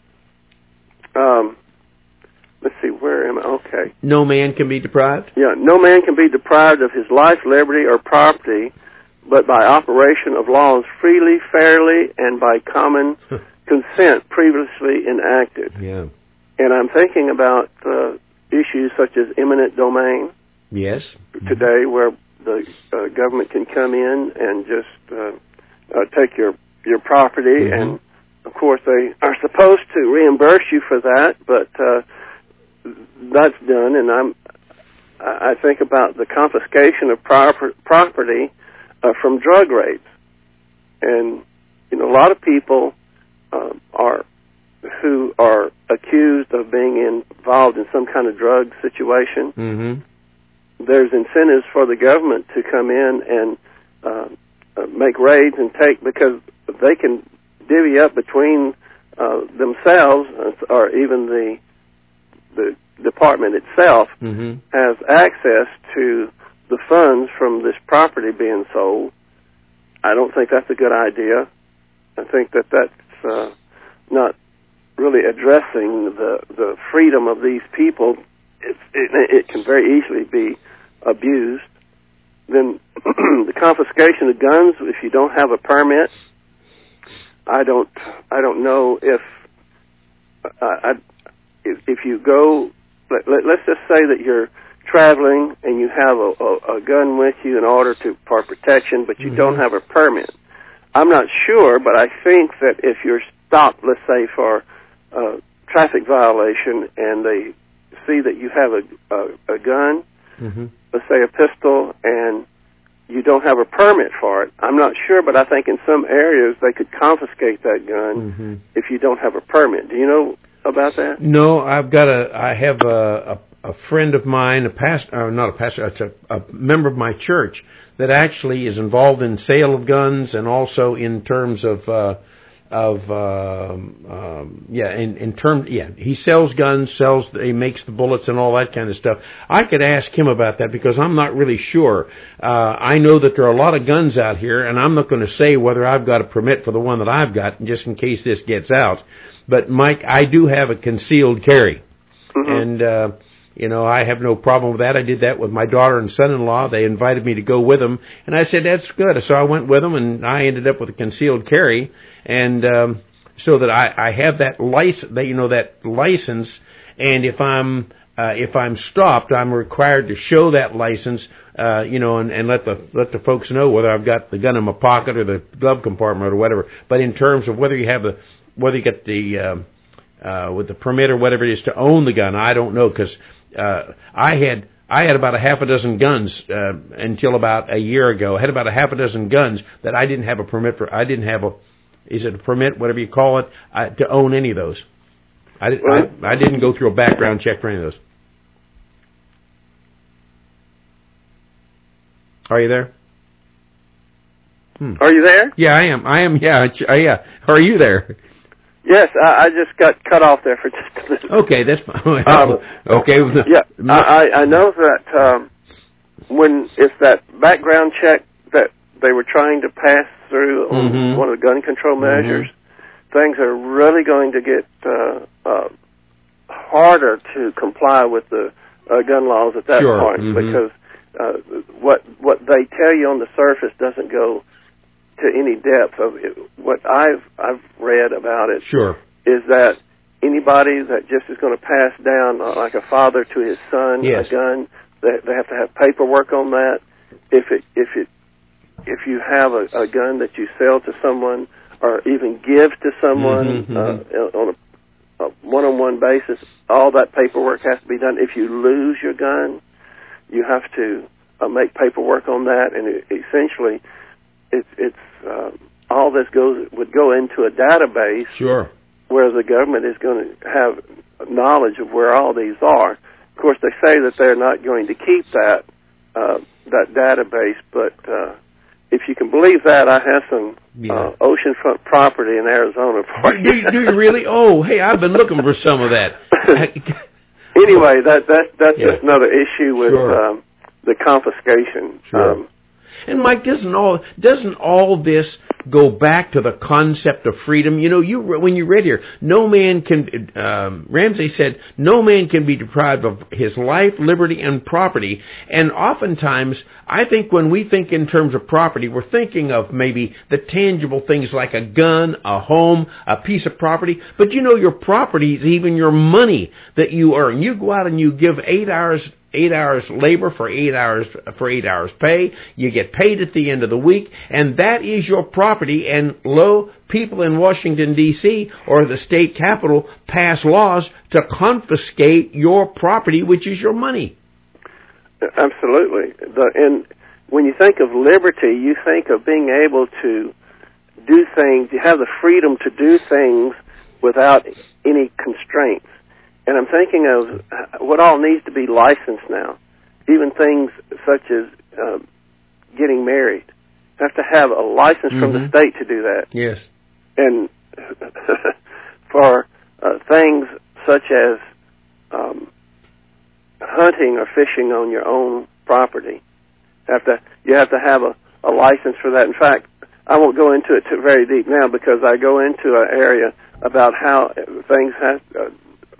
Um. Let's see, where am I? Okay. No man can be deprived? Yeah, no man can be deprived of his life, liberty, or property, but by operation of laws freely, fairly, and by common consent previously enacted. Yeah. And I'm thinking about uh, issues such as eminent domain. Yes. Today, where the uh, government can come in and just uh, uh, take your, your property, mm-hmm. and, of course, they are supposed to reimburse you for that, but... Uh, that's done, and I'm. I think about the confiscation of proper, property uh, from drug raids, and you know a lot of people uh, are who are accused of being involved in some kind of drug situation. Mm-hmm. There's incentives for the government to come in and uh, uh, make raids and take because they can divvy up between uh, themselves or even the the department itself mm-hmm. has access to the funds from this property being sold. I don't think that's a good idea. I think that that's uh, not really addressing the, the freedom of these people. It, it, it can very easily be abused. Then the confiscation of guns, if you don't have a permit, I don't, I don't know if I, I If, if you go, let, let, let's just say that you're traveling and you have a, a, a gun with you in order to for protection, but you mm-hmm. don't have a permit. I'm not sure, but I think that if you're stopped, let's say for a traffic violation, and they see that you have a a, a gun, mm-hmm. let's say a pistol, and you don't have a permit for it, I'm not sure, but I think in some areas they could confiscate that gun mm-hmm. if you don't have a permit. Do you know about that? No, I've got a. I have a a, a friend of mine, a pastor, uh, not a pastor, it's a, a member of my church that actually is involved in sale of guns and also in terms of uh, of um, um, yeah, in in terms yeah, he sells guns, sells, he makes the bullets and all that kind of stuff. I could ask him about that because I'm not really sure. Uh, I know that there are a lot of guns out here, and I'm not going to say whether I've got a permit for the one that I've got, just in case this gets out. But, Mike, I do have a concealed carry, mm-hmm. and, uh, you know, I have no problem with that. I did that with my daughter and son-in-law. They invited me to go with them, and I said, that's good. So I went with them, and I ended up with a concealed carry, and um, so that I, I have that license, that, you know, that license, and if I'm uh, if I'm stopped, I'm required to show that license, uh, you know, and, and let the let the folks know whether I've got the gun in my pocket or the glove compartment or whatever. But in terms of whether you have the whether you get the uh, uh, with the permit or whatever it is to own the gun, I don't know, because uh, I had I had about a half a dozen guns uh, until about a year ago. I had about a half a dozen guns that I didn't have a permit for. I didn't have a is it a permit, whatever you call it, I, to own any of those. I, well, I I didn't go through a background check for any of those. Are you there? Hmm. Are you there? Yeah, I am. I am. Yeah, yeah. Are you there? Yes, I, I just got cut off there for just a minute. Okay, that's fine. um, okay. Yeah, I, I know that um, when if that background check that they were trying to pass through on Mm-hmm. one of the gun control measures. Mm-hmm. Things are really going to get uh, uh, harder to comply with the uh, gun laws at that sure. point, Mm-hmm. because uh, what what they tell you on the surface doesn't go to any depth of it. What I've I've read about it sure. is that anybody that just is going to pass down, uh, like a father to his son, yes. a gun, they, they have to have paperwork on that. If it if it if you have a, a gun that you sell to someone or even give to someone mm-hmm, uh, on a, a one-on-one basis, all that paperwork has to be done. If you lose your gun, you have to uh, make paperwork on that, and it, essentially, it's it's uh, all this goes would go into a database. Sure. Where the government is going to have knowledge of where all these are. Of course, they say that they're not going to keep that uh, that database, but uh, if you can believe that, I have some yeah. uh, oceanfront property in Arizona for do, you. Do you really? Oh, hey, I've been looking for some of that. Anyway, that that that's yeah. just another issue with sure. um, the confiscation. Sure. Um, And Mike, doesn't all doesn't all this go back to the concept of freedom? You know, you when you read here, no man can. Um, Ramsey said, no man can be deprived of his life, liberty, and property. And oftentimes, I think when we think in terms of property, we're thinking of maybe the tangible things like a gun, a home, a piece of property. But you know, your property is even your money that you earn. You go out and you give eight hours. Eight hours labor for eight hours for eight hours pay. You get paid at the end of the week, and that is your property. And lo, people in Washington D C or the state capitol pass laws to confiscate your property, which is your money. Absolutely. The, and when you think of liberty, you think of being able to do things. You have the freedom to do things without any constraints. And I'm thinking of what all needs to be licensed now. Even things such as uh, getting married. You have to have a license mm-hmm. from the state to do that. Yes. And for uh, things such as um, hunting or fishing on your own property, you have to, you have to have a, a license for that. In fact, I won't go into it too very deep now because I go into an area about how things have... Uh,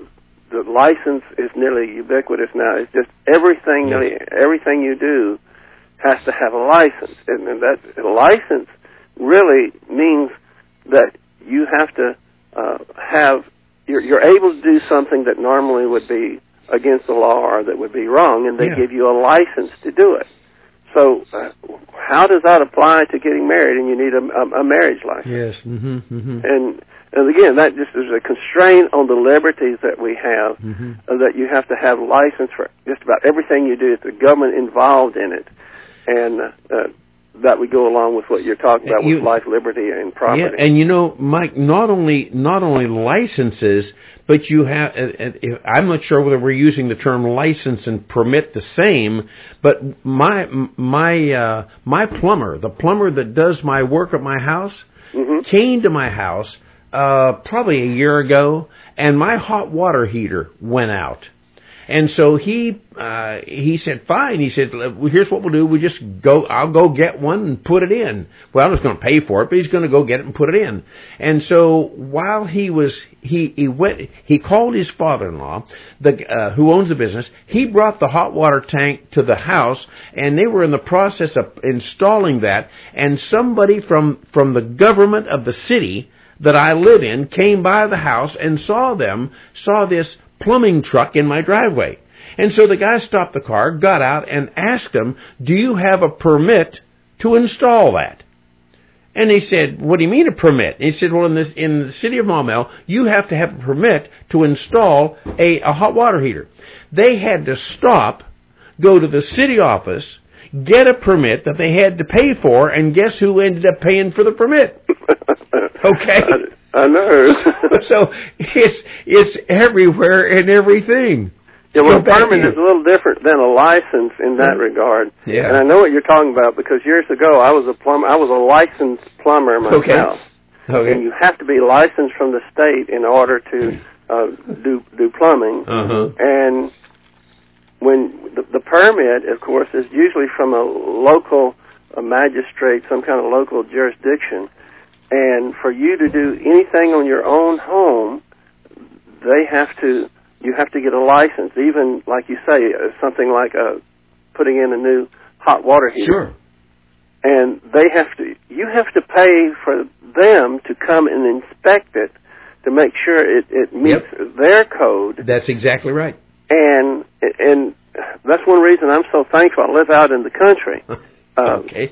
the license is nearly ubiquitous now. It's just everything, yes. nearly everything you do has to have a license. And, and that a license really means that you have to uh, have, you're, you're able to do something that normally would be against the law or that would be wrong, and they yeah. give you a license to do it. So uh, how does that apply to getting married? And you need a, a, a marriage license. Yes. Mm-hmm, mm-hmm. And And again, that just is a constraint on the liberties that we have, mm-hmm. uh, that you have to have license for just about everything you do. It's the government involved in it. And uh, that would go along with what you're talking about you, with life, liberty, and property. Yeah, and you know, Mike, not only not only licenses, but you have, uh, I'm not sure whether we're using the term license and permit the same, but my, my, uh, my plumber, the plumber that does my work at my house, mm-hmm. came to my house Uh, probably a year ago, and my hot water heater went out. And so he uh, he said, fine. He said, well, here's what we'll do. We just go. I'll go get one and put it in. Well, I was going to pay for it, but he's going to go get it and put it in. And so while he was he he went he called his father-in-law, the uh, who owns the business. He brought the hot water tank to the house, and they were in the process of installing that. And somebody from from the government of the city that I live in came by the house and saw them, saw this plumbing truck in my driveway. And so the guy stopped the car, got out, and asked them, do you have a permit to install that? And they said, what do you mean a permit? And he said, well, in, this, in the city of Maumelle, you have to have a permit to install a, a hot water heater. They had to stop, go to the city office, get a permit that they had to pay for, and guess who ended up paying for the permit? Okay? I, I know. So it's it's everywhere and everything. Yeah, well, a permit is a little different than a license in that yeah. regard. Yeah. And I know what you're talking about because years ago I was a plumber. I was a licensed plumber myself. Okay. Okay. And you have to be licensed from the state in order to uh, do do plumbing. Uh-huh. And when the, the permit, of course, is usually from a local a magistrate, some kind of local jurisdiction, and for you to do anything on your own home, they have to, you have to get a license, even, like you say, something like a, putting in a new hot water heater. Sure. And they have to, you have to pay for them to come and inspect it to make sure it, it meets yep. their code. That's exactly right. And, and that's one reason I'm so thankful I live out in the country. Uh, okay.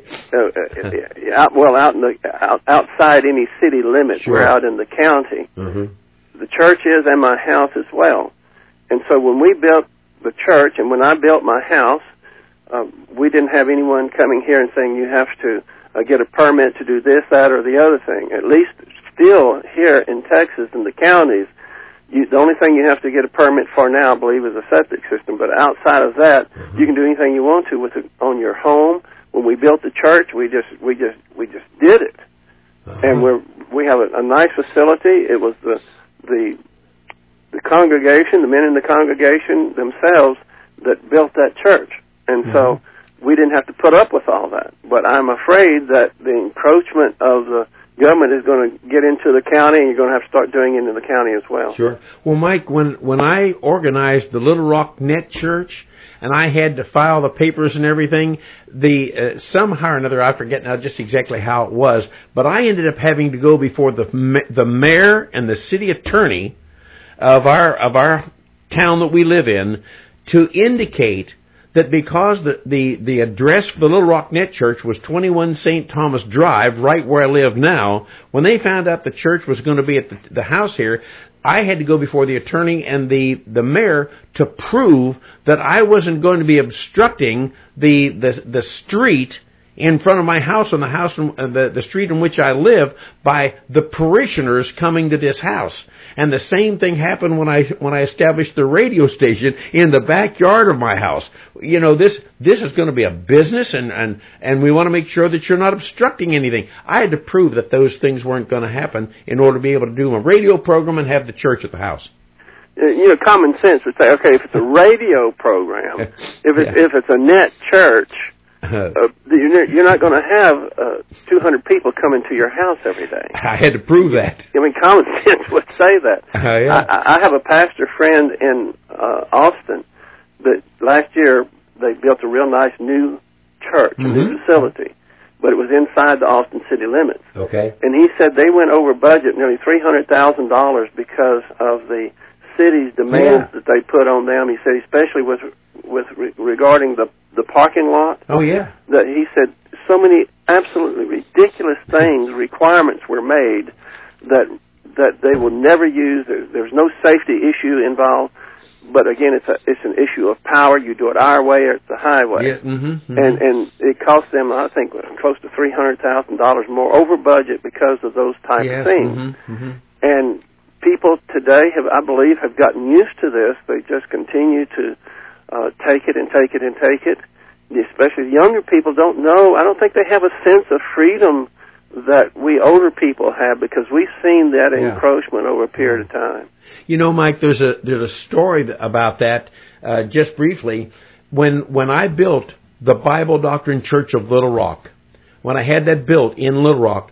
uh, out, well, out in the out, outside any city limits, sure. we're out in the county. Mm-hmm. The church is, and my house as well. And so when we built the church, and when I built my house, uh, we didn't have anyone coming here and saying you have to uh, get a permit to do this, that, or the other thing. At least still here in Texas, in the counties, you, the only thing you have to get a permit for now, I believe, is a septic system. But outside of that, mm-hmm. you can do anything you want to with it on your home. When we built the church, we just we just we just did it, uh-huh. and we're we have a, a nice facility. It was the the the congregation, the men in the congregation themselves that built that church, and mm-hmm. so we didn't have to put up with all that. But I'm afraid that the encroachment of the government is going to get into the county, and you're going to have to start doing it in the county as well. Sure. Well, Mike, when when I organized the Little Rock Net Church, and I had to file the papers and everything, the uh, somehow or another, I forget now just exactly how it was, but I ended up having to go before the the mayor and the city attorney of our of our town that we live in to indicate that because the, the, the address for the Little Rock Net Church was twenty-one Saint Thomas Drive, right where I live now, when they found out the church was going to be at the, the house here, I had to go before the attorney and the, the mayor to prove that I wasn't going to be obstructing the the, the street in front of my house on the house in, uh, the, the street in which I live by the parishioners coming to this house. And the same thing happened when I when I established the radio station in the backyard of my house. You know, this this is going to be a business, and, and, and we want to make sure that you're not obstructing anything. I had to prove that those things weren't going to happen in order to be able to do a radio program and have the church at the house. You know, common sense would say, okay, if it's a radio program, if it's, yeah. if it's a net church, Uh, you're not going to have uh, two hundred people coming to your house every day. I had to prove that. I mean, common sense would say that. Uh, yeah. I, I have a pastor friend in uh, Austin that last year they built a real nice new church, mm-hmm. a new facility, but it was inside the Austin city limits. Okay. And he said they went over budget nearly three hundred thousand dollars because of the city's demands yeah. that they put on them. He said, especially with with re- regarding the the parking lot. Oh, yeah. That he said so many absolutely ridiculous things, requirements were made that that they will never use. There, there's no safety issue involved. But again, it's a, it's an issue of power. You do it our way or it's the highway. Yeah. Mm-hmm, mm-hmm. And and it cost them, I think, close to three hundred thousand dollars more over budget because of those type yes. of things. Mm-hmm, mm-hmm. And people today have, I believe, have gotten used to this. They just continue to Uh, take it and take it and take it. Especially younger people don't know. I don't think they have a sense of freedom that we older people have because we've seen that yeah. encroachment over a period of time. You know, Mike, there's a there's a story about that. Uh, just briefly, when when I built the Bible Doctrine Church of Little Rock, when I had that built in Little Rock,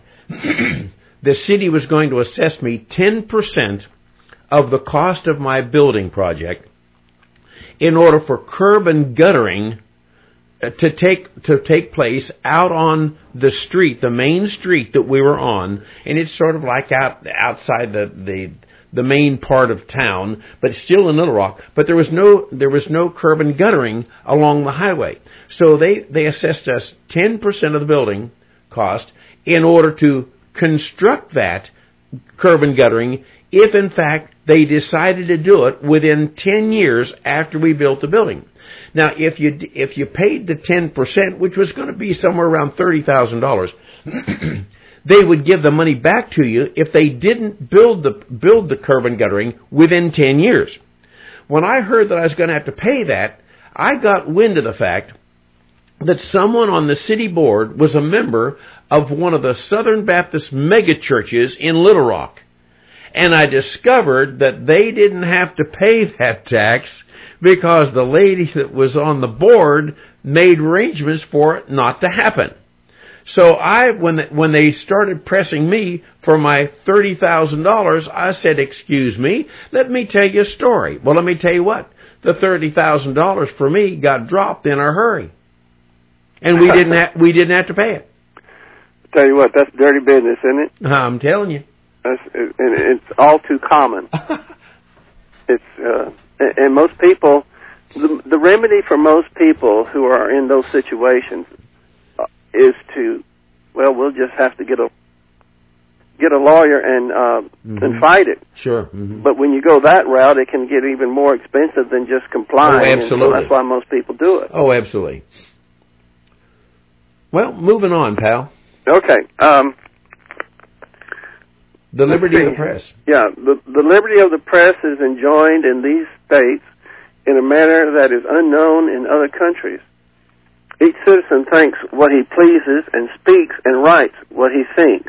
the city was going to assess me ten percent of the cost of my building project in order for curb and guttering to take to take place out on the street, the main street that we were on, and it's sort of like out outside the the, the main part of town, but still in Little Rock. But there was no there was no curb and guttering along the highway, so they they assessed us ten percent of the building cost in order to construct that curb and guttering, if in fact they decided to do it within ten years after we built the building. Now, if you if you paid the ten percent, which was going to be somewhere around thirty thousand dollars, they would give the money back to you if they didn't build the build the curb and guttering within ten years. When I heard that I was going to have to pay that, I got wind of the fact that someone on the city board was a member of one of the Southern Baptist megachurches in Little Rock. And I discovered that they didn't have to pay that tax because the lady that was on the board made arrangements for it not to happen. So I, when they, when they started pressing me for my thirty thousand dollars, I said, "Excuse me, let me tell you a story." Well, let me tell you what. The thirty thousand dollars for me got dropped in a hurry, and we didn't ha- we didn't have to pay it. Tell you what, that's dirty business, isn't it? I'm telling you, that's, and it's all too common. It's uh, and most people, the, the remedy for most people who are in those situations uh, is to, well, we'll just have to get a get a lawyer and uh, mm-hmm. and fight it. Sure. Mm-hmm. But when you go that route, it can get even more expensive than just complying. Oh, absolutely. And so that's why most people do it. Oh, absolutely. Well, moving on, pal. Okay. Um, the liberty of the press. Yeah, the, the liberty of the press is enjoined in these states in a manner that is unknown in other countries. Each citizen thinks what he pleases and speaks and writes what he thinks.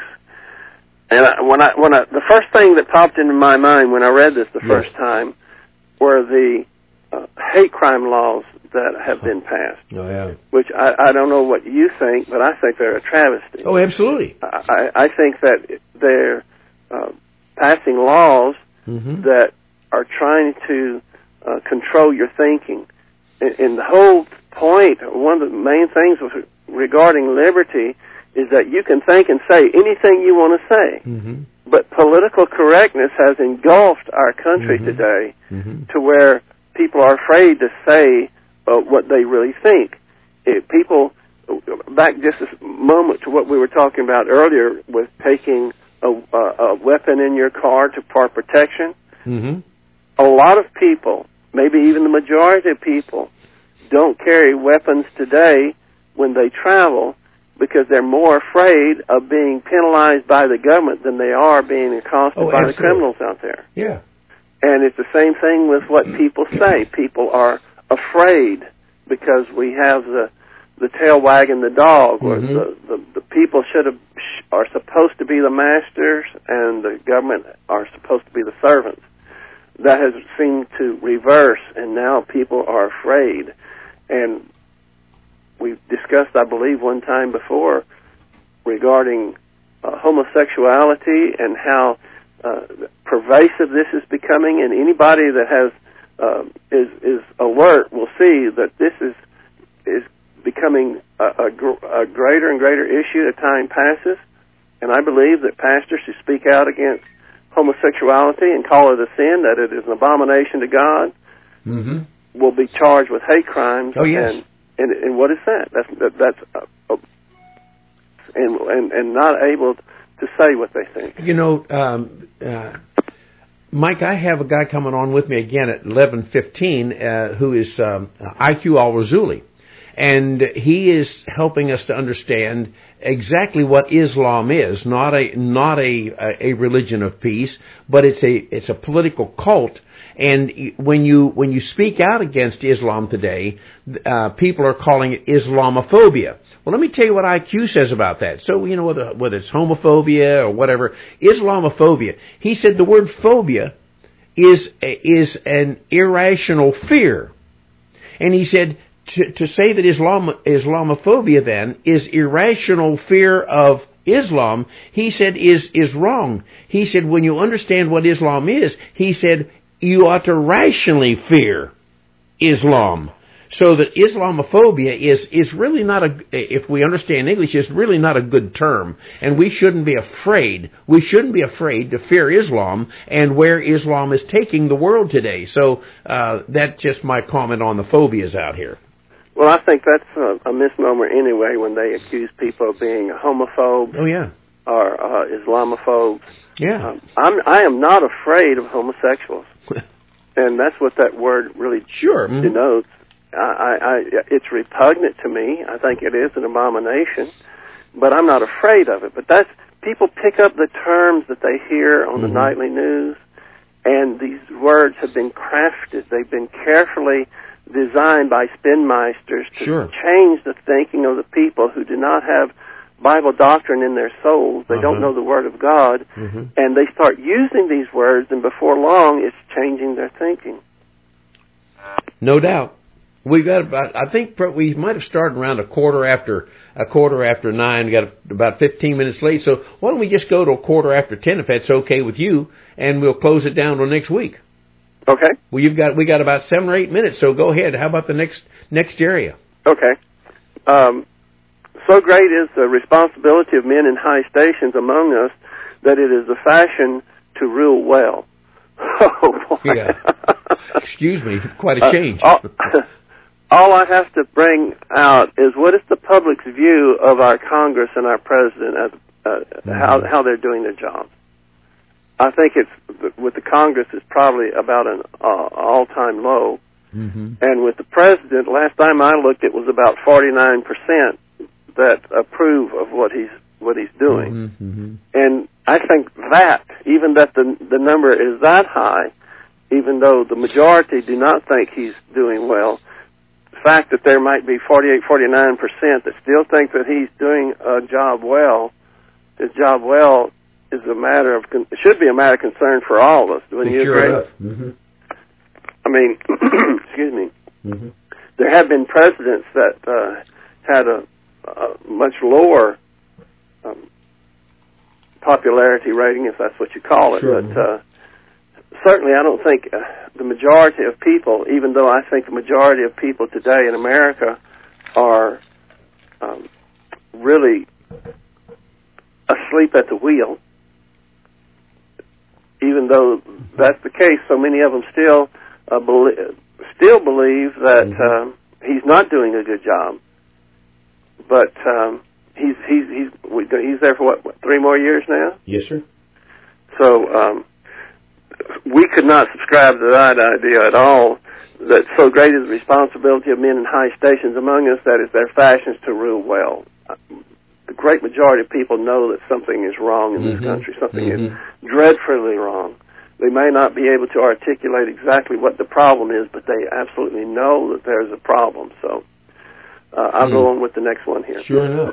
And I, when I, when I, the first thing that popped into my mind when I read this the first yes. time were the uh, hate crime laws that have been passed. Oh, yeah. Which I, I don't know what you think, but I think they're a travesty. Oh, absolutely. I, I think that they're uh, passing laws mm-hmm. that are trying to uh, control your thinking. And, and the whole point, one of the main things regarding liberty is that you can think and say anything you want to say. Mm-hmm. But political correctness has engulfed our country mm-hmm. today mm-hmm. to where people are afraid to say uh, what they really think. It, people, back just a moment to what we were talking about earlier with taking a, a, a weapon in your car to, for protection, mm-hmm. a lot of people, maybe even the majority of people, don't carry weapons today when they travel because they're more afraid of being penalized by the government than they are being accosted oh, by absolutely. the criminals out there. Yeah. And it's the same thing with what people say. People are afraid because we have the the tail wagging the dog, or mm-hmm. the, the the people should have are supposed to be the masters, and the government are supposed to be the servants. That has seemed to reverse, and now people are afraid. And we've discussed, I believe, one time before regarding uh, homosexuality and how uh, pervasive this is becoming, and anybody that has uh, is is alert will see that this is is becoming a, a, gr- a greater and greater issue as time passes. And I believe that pastors who speak out against homosexuality and call it a sin, that it is an abomination to God, mm-hmm. will be charged with hate crimes. Oh yes. And, and, and what is that? That's that, that's uh, uh, and and and not able to say what they think. You know, um, uh, Mike, I have a guy coming on with me again at eleven fifteen uh, who is um, I Q Al-Razuli. And he is helping us to understand exactly what Islam is, not a not a a religion of peace, but it's a it's a political cult. And when you when you speak out against Islam today, uh, people are calling it Islamophobia. Well, let me tell you what I Q says about that. So you know whether whether it's homophobia or whatever, Islamophobia. He said the word phobia is is an irrational fear, and he said. To, to say that Islam, Islamophobia then is irrational fear of Islam, he said is, is wrong. He said when you understand what Islam is, he said you ought to rationally fear Islam. So that Islamophobia is, is really not a, if we understand English, is really not a good term. And we shouldn't be afraid. We shouldn't be afraid to fear Islam and where Islam is taking the world today. So uh, that's just my comment on the phobias out here. Well, I think that's a, a misnomer anyway when they accuse people of being homophobes. Oh, yeah. Or uh, Islamophobes. Yeah. Um, I'm, I am not afraid of homosexuals. And that's what that word really sure. denotes. I, I, I, it's repugnant to me. I think it is an abomination. But I'm not afraid of it. But that's people pick up the terms that they hear on mm-hmm. the nightly news, and these words have been crafted. They've been carefully designed by spinmeisters to sure. change the thinking of the people who do not have Bible doctrine in their souls. They uh-huh. don't know the Word of God, mm-hmm. and they start using these words, and before long, it's changing their thinking. No doubt. We got about, I think we might have started around a quarter after a quarter after nine. We got about fifteen minutes late. So why don't we just go to a quarter after ten, if that's okay with you, and we'll close it down till next week. Okay. Well, you've got we got about seven or eight minutes. So go ahead. How about the next next area? Okay. Um, so great is the responsibility of men in high stations among us that it is the fashion to rule well. Oh boy. Yeah. Excuse me. Quite a change. Uh, all, all I have to bring out is what is the public's view of our Congress and our president as uh, mm-hmm. how how they're doing their job. I think it's with the Congress it's probably about an uh, all-time low, mm-hmm. and with the president, last time I looked, it was about forty-nine percent that approve of what he's what he's doing, mm-hmm. and I think that even that the the number is that high, even though the majority do not think he's doing well, the fact that there might be forty-eight, forty-nine percent that still think that he's doing a job well, his job well is a matter of, it should be a matter of concern for all of us. Wouldn't you sure agree? Mm-hmm. I mean, excuse me, mm-hmm. there have been presidents that uh, had a, a much lower um, popularity rating, if that's what you call it, sure. but uh, certainly I don't think uh, the majority of people, even though I think the majority of people today in America are um, really asleep at the wheel, even though that's the case, so many of them still uh, belie- still believe that mm-hmm. um, he's not doing a good job. But um, he's he's he's he's there for what, what three more years now? Yes, sir. So um, we could not subscribe to that idea at all. That so great is the responsibility of men in high stations among us that it's their fashions to rule well. The great majority of people know that something is wrong in this mm-hmm. country. Something mm-hmm. is dreadfully wrong. They may not be able to articulate exactly what the problem is, but they absolutely know that there's a problem. So uh, I'll mm. go on with the next one here. Sure enough.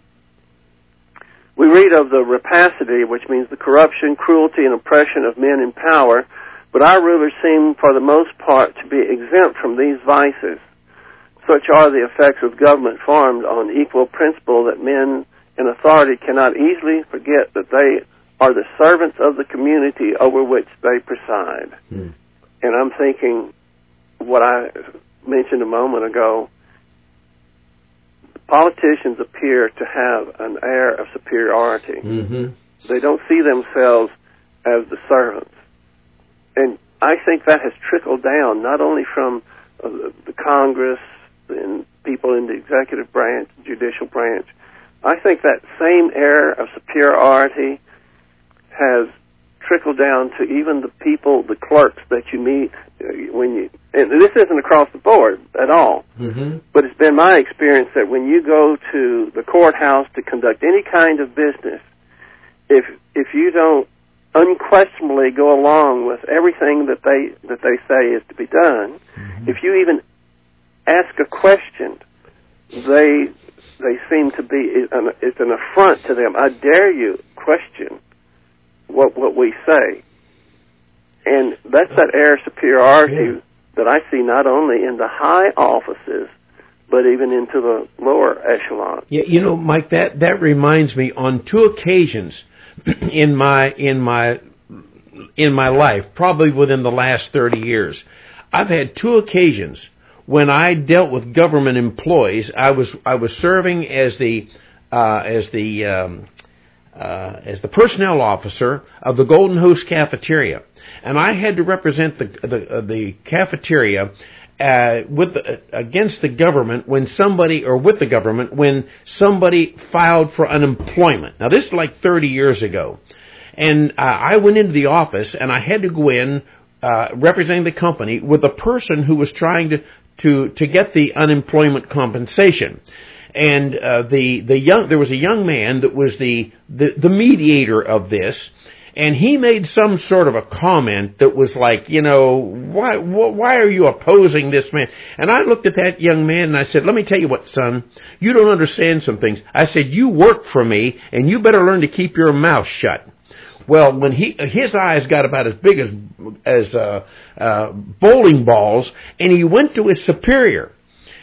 We read of the rapacity, which means the corruption, cruelty, and oppression of men in power, but our rulers seem, for the most part, to be exempt from these vices. Such are the effects of government formed on equal principle that men in authority cannot easily forget that they are the servants of the community over which they preside. Mm. And I'm thinking what I mentioned a moment ago, politicians appear to have an air of superiority. Mm-hmm. They don't see themselves as the servants. And I think that has trickled down not only from uh, the Congress and people in the executive branch, judicial branch. I think that same air of superiority has trickled down to even the people, the clerks that you meet when you, and this isn't across the board at all, mm-hmm. but it's been my experience that when you go to the courthouse to conduct any kind of business, if if you don't unquestionably go along with everything that they that they say is to be done, mm-hmm. if you even ask a question, they they seem to be it's an affront to them. I dare you question what what we say, and that's that air of superiority yeah. that I see not only in the high offices, but even into the lower echelon. Yeah, you know, Mike, that that reminds me. On two occasions in my in my in my life, probably within the last thirty years, I've had two occasions when I dealt with government employees. I was I was serving as the uh, as the um, uh, as the personnel officer of the Golden Host Cafeteria, and I had to represent the the, uh, the cafeteria uh, with the, against the government when somebody or with the government when somebody filed for unemployment. Now this is like thirty years ago, and uh, I went into the office and I had to go in uh, representing the company with a person who was trying to. To, to get the unemployment compensation, and uh, the the young there was a young man that was the, the the mediator of this, and he made some sort of a comment that was like, you know, why why are you opposing this man? And I looked at that young man and I said, let me tell you what, son, you don't understand some things. I said, you work for me, and you better learn to keep your mouth shut. Well, when he his eyes got about as big as as uh, uh, bowling balls, and he went to his superior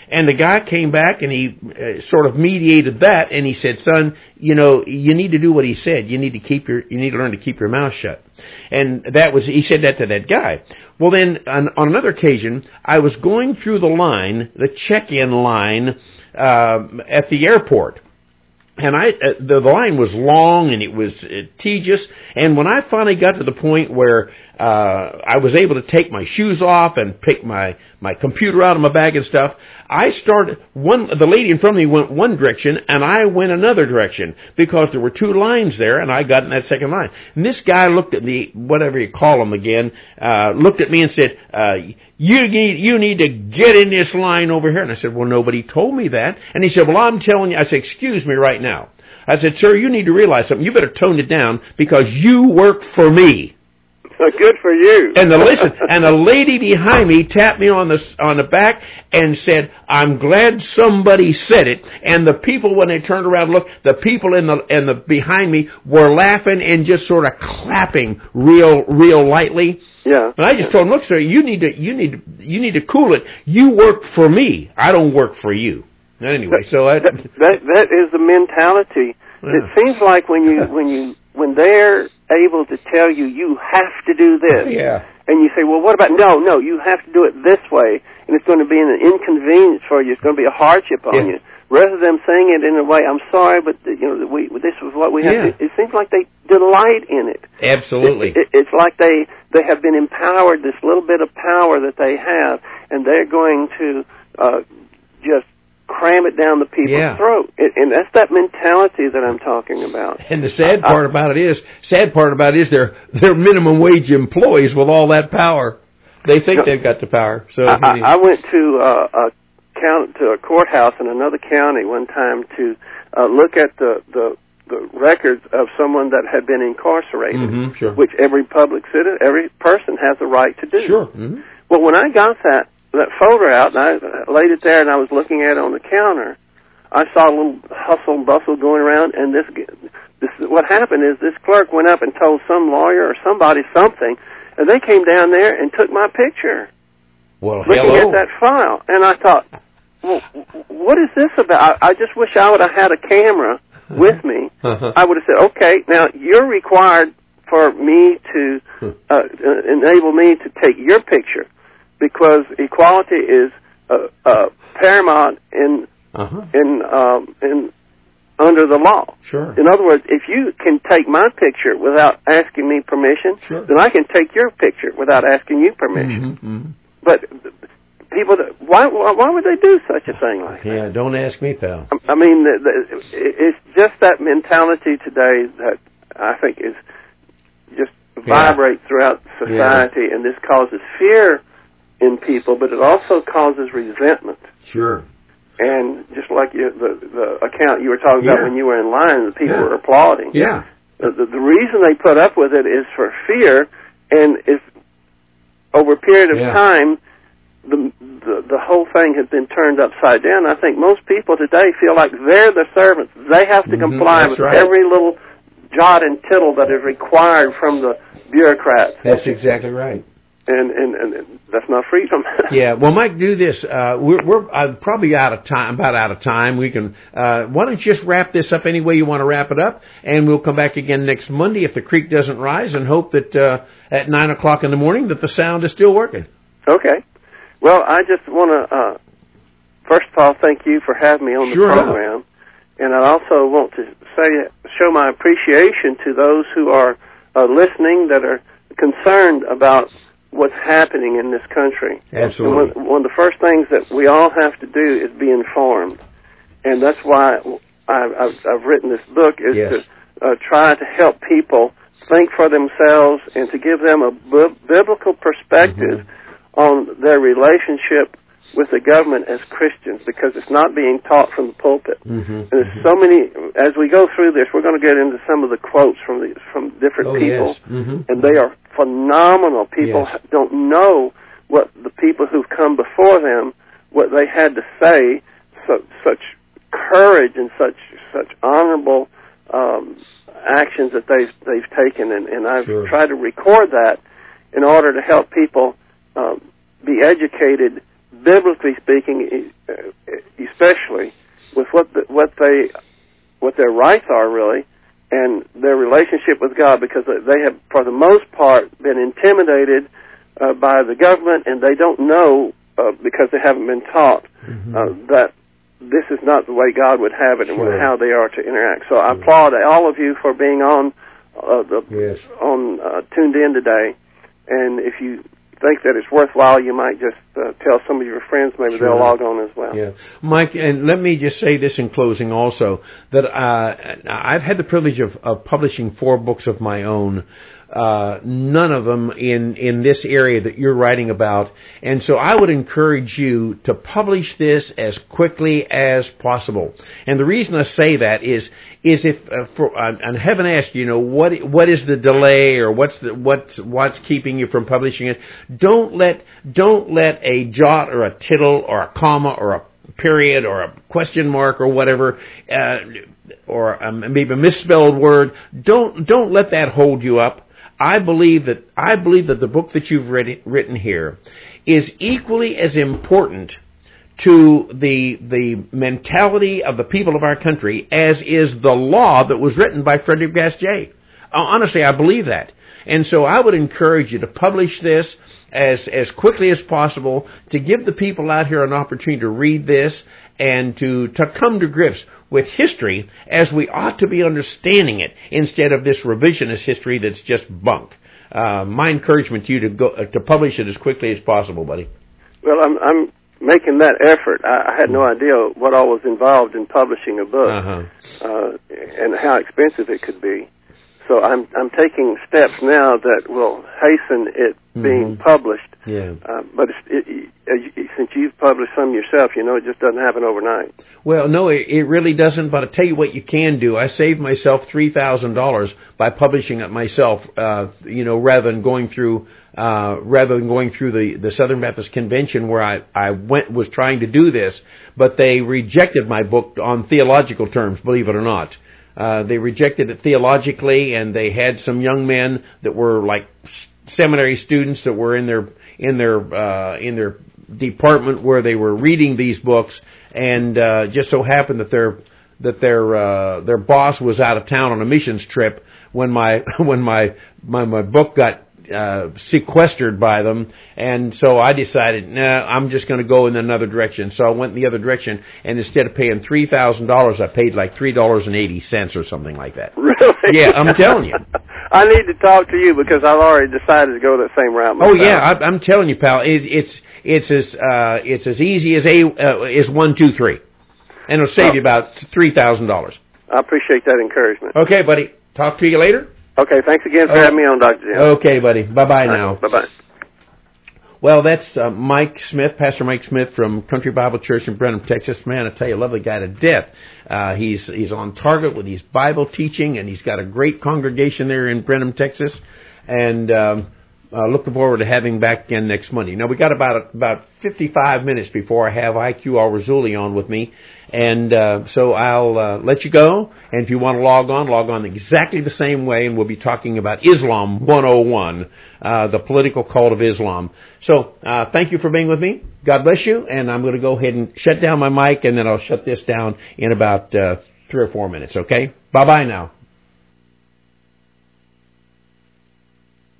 And the guy came back and he uh, sort of mediated that, and he said, son, you know, you need to do what he said. You need to keep your, you need to learn to keep your mouth shut. And that was, he said that to that guy. Well, then, on, on another occasion, I was going through the line, the check-in line, uh, at the airport. And I, uh, the, the line was long and it was uh, tedious. And when I finally got to the point where uh, I was able to take my shoes off and pick my, my computer out of my bag and stuff, I started, one, the lady in front of me went one direction and I went another direction because there were two lines there and I got in that second line. And this guy looked at me, whatever you call him again, uh, looked at me and said, uh, you need, you need to get in this line over here. And I said, well, nobody told me that. And he said, well, I'm telling you. I said, excuse me right now. I said, sir, you need to realize something. You better tone it down because you work for me. Good for you. And the listen, and a lady behind me tapped me on the on the back and said, "I'm glad somebody said it." And the people, when they turned around and looked, the people in the in the behind me were laughing and just sort of clapping real real lightly. Yeah. And I just told them, "Look, sir, you need to you need to you need to cool it. You work for me. I don't work for you." Anyway, so I, that, that that is the mentality. Yeah. It seems like when you when you when they're able to tell you you have to do this, yeah. and you say, well, what about no, no, you have to do it this way, and it's going to be an inconvenience for you. It's going to be a hardship on yeah. you. Rather than saying it in a way, I'm sorry, but you know, we this is what we have. Yeah. To, it seems like they delight in it. Absolutely. It, it, it's like they they have been empowered. This little bit of power that they have, and they're going to uh, just cram it down the people's yeah. throat. And, and that's that mentality that I'm talking about. And the sad part I, about it is, sad part about it is they're, they're minimum wage employees with all that power. They think no, they've got the power. So I, I went to uh, a count to a courthouse in another county one time to uh, look at the, the the records of someone that had been incarcerated, mm-hmm, sure. which every public citizen, every person has the right to do. Sure. Mm-hmm. Well, when I got that that folder out, and I laid it there, and I was looking at it on the counter, I saw a little hustle and bustle going around, and this, this what happened is this clerk went up and told some lawyer or somebody something, and they came down there and took my picture. Well, looking hello. at that file, and I thought, well, what is this about? I, I just wish I would have had a camera with me. Uh-huh. I would have said, okay, now you're required for me to uh, enable me to take your picture, because equality is uh, uh, paramount in uh-huh. in um, in under the law. Sure. In other words, if you can take my picture without asking me permission, sure. then I can take your picture without asking you permission. Mm-hmm, mm-hmm. But people, why why would they do such a thing like yeah, that? Yeah, don't ask me, pal. I mean, the, the, it's just that mentality today that I think is just vibrate yeah. throughout society, yeah. and this causes fear in people, but it also causes resentment. Sure. And just like you, the the account you were talking yeah. about when you were in line, the people yeah. were applauding. Yeah. The, the, the reason they put up with it is for fear, and if over a period of yeah. time, the, the the whole thing has been turned upside down. I think most people today feel like they're the servants. They have to mm-hmm. comply That's with right. every little jot and tittle that is required from the bureaucrats. That's exactly right. And, and, and that's not freedom. Yeah. Well, Mike, do this. Uh, we're we're uh, probably out of time, about out of time. We can. Uh, why don't you just wrap this up any way you want to wrap it up, and we'll come back again next Monday if the creek doesn't rise, and hope that uh, at nine o'clock in the morning that the sound is still working. Okay. Well, I just want to uh, first of all thank you for having me on the sure program, enough. And I also want to say show my appreciation to those who are uh, listening that are concerned about what's happening in this country. Absolutely. One, one of the first things that we all have to do is be informed, and that's why I've, I've, I've written this book, is yes. to uh, try to help people think for themselves and to give them a b- biblical perspective mm-hmm. on their relationship with the government as Christians, because it's not being taught from the pulpit. Mm-hmm. And there's so many, as we go through this, we're going to get into some of the quotes from the, from different oh, people, yes. mm-hmm. and they are phenomenal. People yes. don't know what the people who've come before them, what they had to say, so, such courage and such such honorable um, actions that they've, they've taken, and, and I've sure. tried to record that in order to help people um, be educated biblically speaking, especially with what the, what they what their rights are really, and their relationship with God, because they have, for the most part, been intimidated uh, by the government, and they don't know uh, because they haven't been taught mm-hmm. uh, that this is not the way God would have it and sure. how they are to interact. So I applaud all of you for being on uh, the yes. on uh, tuned in today, and if you think that it's worthwhile, you might just uh, tell some of your friends, maybe sure. they'll log on as well. Yeah, Mike, and let me just say this in closing also, that uh, I've had the privilege of, of publishing four books of my own, uh, none of them in, in this area that you're writing about, and so I would encourage you to publish this as quickly as possible. And the reason I say that is is if uh, for uh, and haven't asked you know what what is the delay or what's the, what's what's keeping you from publishing it. Don't let don't let a jot or a tittle or a comma or a period or a question mark or whatever uh, or um, maybe a misspelled word. Don't don't let that hold you up. I believe that I believe that the book that you've read, written here is equally as important to the the mentality of the people of our country as is the law that was written by Frederick Bastiat. Honestly, I believe that. And so I would encourage you to publish this as as quickly as possible, to give the people out here an opportunity to read this and to, to come to grips with history as we ought to be understanding it, instead of this revisionist history that's just bunk. Uh, my encouragement to you to go uh, to publish it as quickly as possible, buddy. Well, I'm I'm making that effort. I, I had no idea what all was involved in publishing a book uh-huh. uh, and how expensive it could be. So I'm I'm taking steps now that will hasten it mm-hmm. being published. Yeah. Uh, but it's, it, it, since you've published some yourself, you know, it just doesn't happen overnight. Well, no, it, it really doesn't. But I'll tell you what you can do. I saved myself three thousand dollars by publishing it myself. Uh, you know, rather than going through uh, rather than going through the, the Southern Baptist Convention, where I I went was trying to do this, but they rejected my book on theological terms. Believe it or not. Uh, they rejected it theologically, and they had some young men that were like seminary students that were in their in their uh, in their department where they were reading these books, and uh, just so happened that their that their uh, their boss was out of town on a missions trip when my when my my, my book got Uh, sequestered by them, and so I decided, nah, I'm just going to go in another direction. So I went in the other direction, and instead of paying three thousand dollars, I paid like three dollars and eighty cents or something like that. Really? Yeah, I'm telling you. I need to talk to you because I've already decided to go that same route myself. Oh yeah, I, I'm telling you, pal. It, it's it's as uh, it's as easy as a uh, is one two three, and it'll save oh. you about three thousand dollars. I appreciate that encouragement. Okay, buddy. Talk to you later. Okay, thanks again for uh, having me on, Doctor Jim. Okay, buddy. Bye-bye now. Right, bye-bye. Well, that's uh, Mike Smith, Pastor Mike Smith from Country Bible Church in Brenham, Texas. Man, I tell you, I love the guy to death. Uh, he's he's on target with his Bible teaching, and he's got a great congregation there in Brenham, Texas. And um, uh, looking forward to having him back again next Monday. Now, we got about about fifty-five minutes before I have I Q Al Rassouli on with me. And uh, so I'll uh, let you go. And if you want to log on, log on exactly the same way. And we'll be talking about Islam one oh one, uh, the political cult of Islam. So uh, thank you for being with me. God bless you. And I'm going to go ahead and shut down my mic, and then I'll shut this down in about uh, three or four minutes. Okay? Bye-bye now.